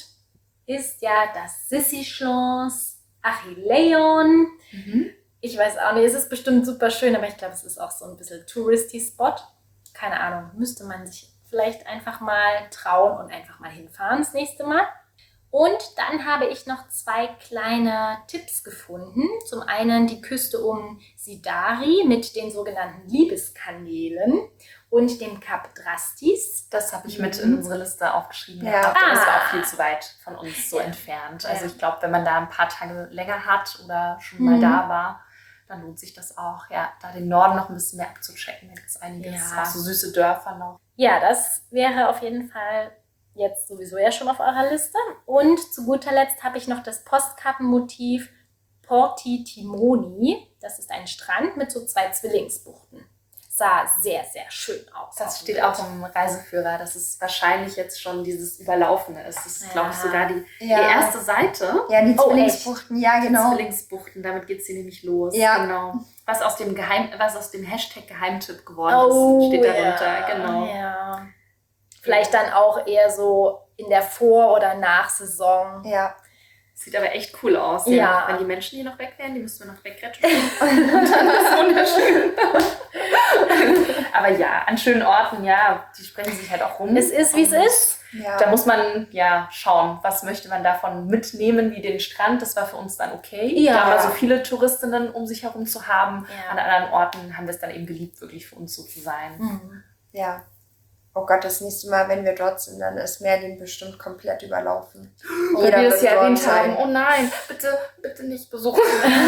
ist ja das Sisychlons Achilleon. Ich weiß auch nicht, es ist bestimmt super schön, aber ich glaube, es ist auch so ein bisschen Touristy-Spot. Keine Ahnung, müsste man sich vielleicht einfach mal trauen und einfach mal hinfahren das nächste Mal. Und dann habe ich noch 2 kleine Tipps gefunden. Zum einen die Küste um Sidari mit den sogenannten Liebeskanälen und dem Kap Drastis. Das habe ich mit in unsere Liste aufgeschrieben. Ja. gehabt. Das war auch viel zu weit von uns so entfernt. Also ich glaube, wenn man da ein paar Tage länger hat oder schon mal da war, dann lohnt sich das auch, ja, da den Norden noch ein bisschen mehr abzuchecken. Da gibt es einiges, auch so süße Dörfer noch. Ja, das wäre auf jeden Fall jetzt sowieso ja schon auf eurer Liste. Und zu guter Letzt habe ich noch das Postkappenmotiv Porti Timoni. Das ist ein Strand mit so 2 Zwillingsbuchten. Sah sehr, sehr schön aus. Das steht auch im Reiseführer, dass es wahrscheinlich jetzt schon dieses Überlaufene ist. Das ist, glaube ich, sogar die erste Seite. Ja, die Zwillingsbuchten, ja, genau. Zwillingsbuchten, damit geht es hier nämlich los. Ja. Genau. Was aus dem Hashtag Geheimtipp geworden ist, steht darunter. Genau. Ja. Vielleicht dann auch eher so in der Vor- oder Nachsaison. Ja. Sieht aber echt cool aus. Ja. Wenn die Menschen hier noch weg wären, die müssten wir noch wegretuschieren. Und dann ist es wunderschön. Aber ja, an schönen Orten, ja, die sprechen sich halt auch rum. Es ist, wie es ist. Ja. Da muss man ja schauen, was möchte man davon mitnehmen, wie den Strand. Das war für uns dann okay. Ja. Da mal so viele Touristinnen um sich herum zu haben. Ja. An anderen Orten haben wir es dann eben geliebt, wirklich für uns so zu sein. Ja. Oh Gott, das nächste Mal, wenn wir dort sind, dann ist Merlin bestimmt komplett überlaufen. Weil wir es ja dort erwähnt sein. haben. Oh nein, bitte nicht besuchen.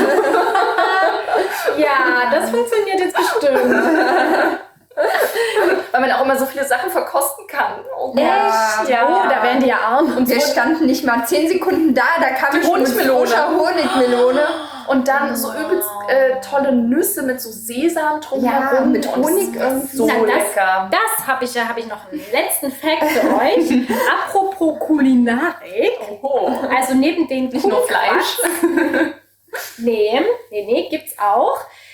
Ja, das funktioniert jetzt bestimmt. Weil man auch immer so viele Sachen verkosten kann. Oh Gott. Ja. Ja. Oh, da werden die ja arm. Und wir standen nicht mal 10 Sekunden da kam Die ich schon mit Honigmelone. frischer Honigmelone. Und dann so übelst tolle Nüsse mit so Sesam drumherum. Ja, mit Und Honig das ist irgendwie. so Na, das- lecker. Das habe ich noch einen letzten Fact für euch. Apropos Kulinarik. Oh. Also neben den Nicht nur Fleisch. Nee, gibt's auch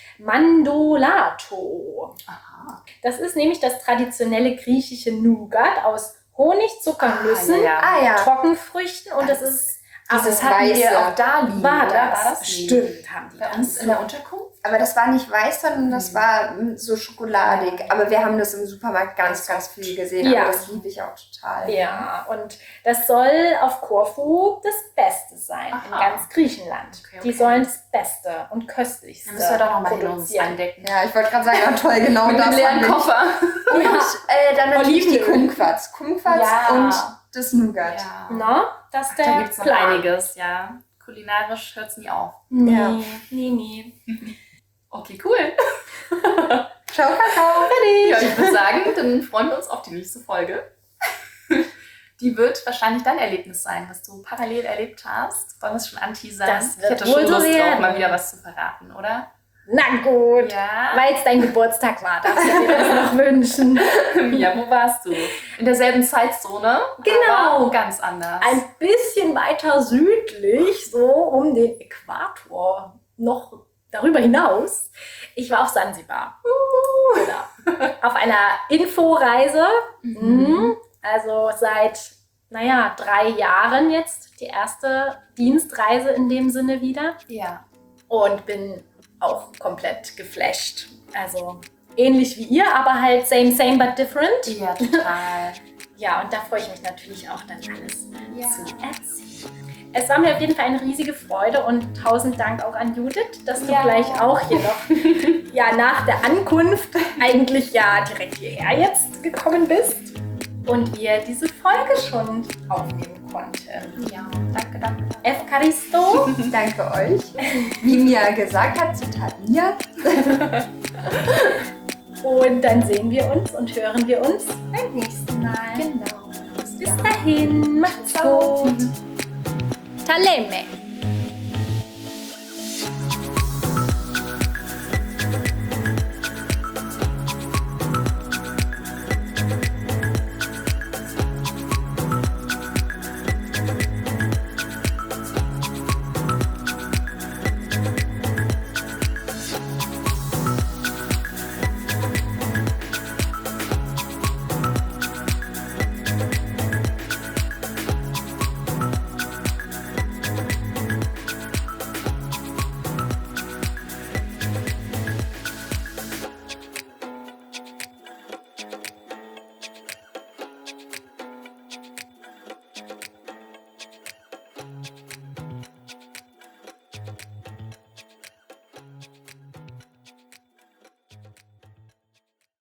Mandolato. Aha. Das ist nämlich das traditionelle griechische Nougat aus Honig, Zuckernüssen, Ah ja. Trockenfrüchten und das ist Dieses Das hatten Weiße. wir auch da liegen, war oder? das. War das nicht? Stimmt, haben die Bei das. uns in der Unterkunft? Aber das war nicht weiß, sondern das war so schokoladig. Aber wir haben das im Supermarkt ganz, ganz viel gesehen. Ja. Aber das liebe ich auch total. Ja, und das soll auf Korfu das Beste sein in Aha. ganz Griechenland. Okay. Die sollen das Beste und Köstlichste Dann müssen wir doch nochmal hin und uns produzieren. entdecken. Ja, ich wollte gerade sagen, ja toll, genau Mit das einem leeren fand ich. Koffer. Und dann natürlich die Olivenöl. Kumquats. Kumquats Ja. und das Nougat. Ja. Na, das ist der Da gibt es noch Plan. einiges, ja. Kulinarisch hört es nie auf. Nee, Ja. nee. Okay, cool. Ciao, Kakao. Ja, ich würde sagen, dann freuen wir uns auf die nächste Folge. Die wird wahrscheinlich dein Erlebnis sein, was du parallel erlebt hast. Wollen wir es schon anteasern? Das wird ich hätte wohl schon so Lust drauf, werden. mal wieder was zu verraten, oder? Na gut, Ja. weil es dein Geburtstag war, darfst du dir das noch wünschen. Ja, wo warst du? In derselben Zeitzone? Genau. Aber ganz anders. Ein bisschen weiter südlich, so um den Äquator, noch darüber hinaus. Ich war auf Sansibar. Genau. Auf einer Inforeise. Also seit, 3 Jahren jetzt die erste Dienstreise in dem Sinne wieder. Ja. Und bin auch komplett geflasht. Also ähnlich wie ihr, aber halt same but different. Ja, total. Ja, und da freue ich mich natürlich auch dann alles zu erzählen. Es war mir auf jeden Fall eine riesige Freude und 1000 Dank auch an Judith, dass du gleich auch hier noch nach der Ankunft eigentlich direkt hierher jetzt gekommen bist und wir diese Folge schon aufnehmen konnten. Ja, danke. Evkaristo. Danke euch. Wie Mia gesagt hat, Zitat Mia. Und dann sehen wir uns und hören wir uns beim nächsten Mal. Genau. Bis dahin, macht's gut. Taleme.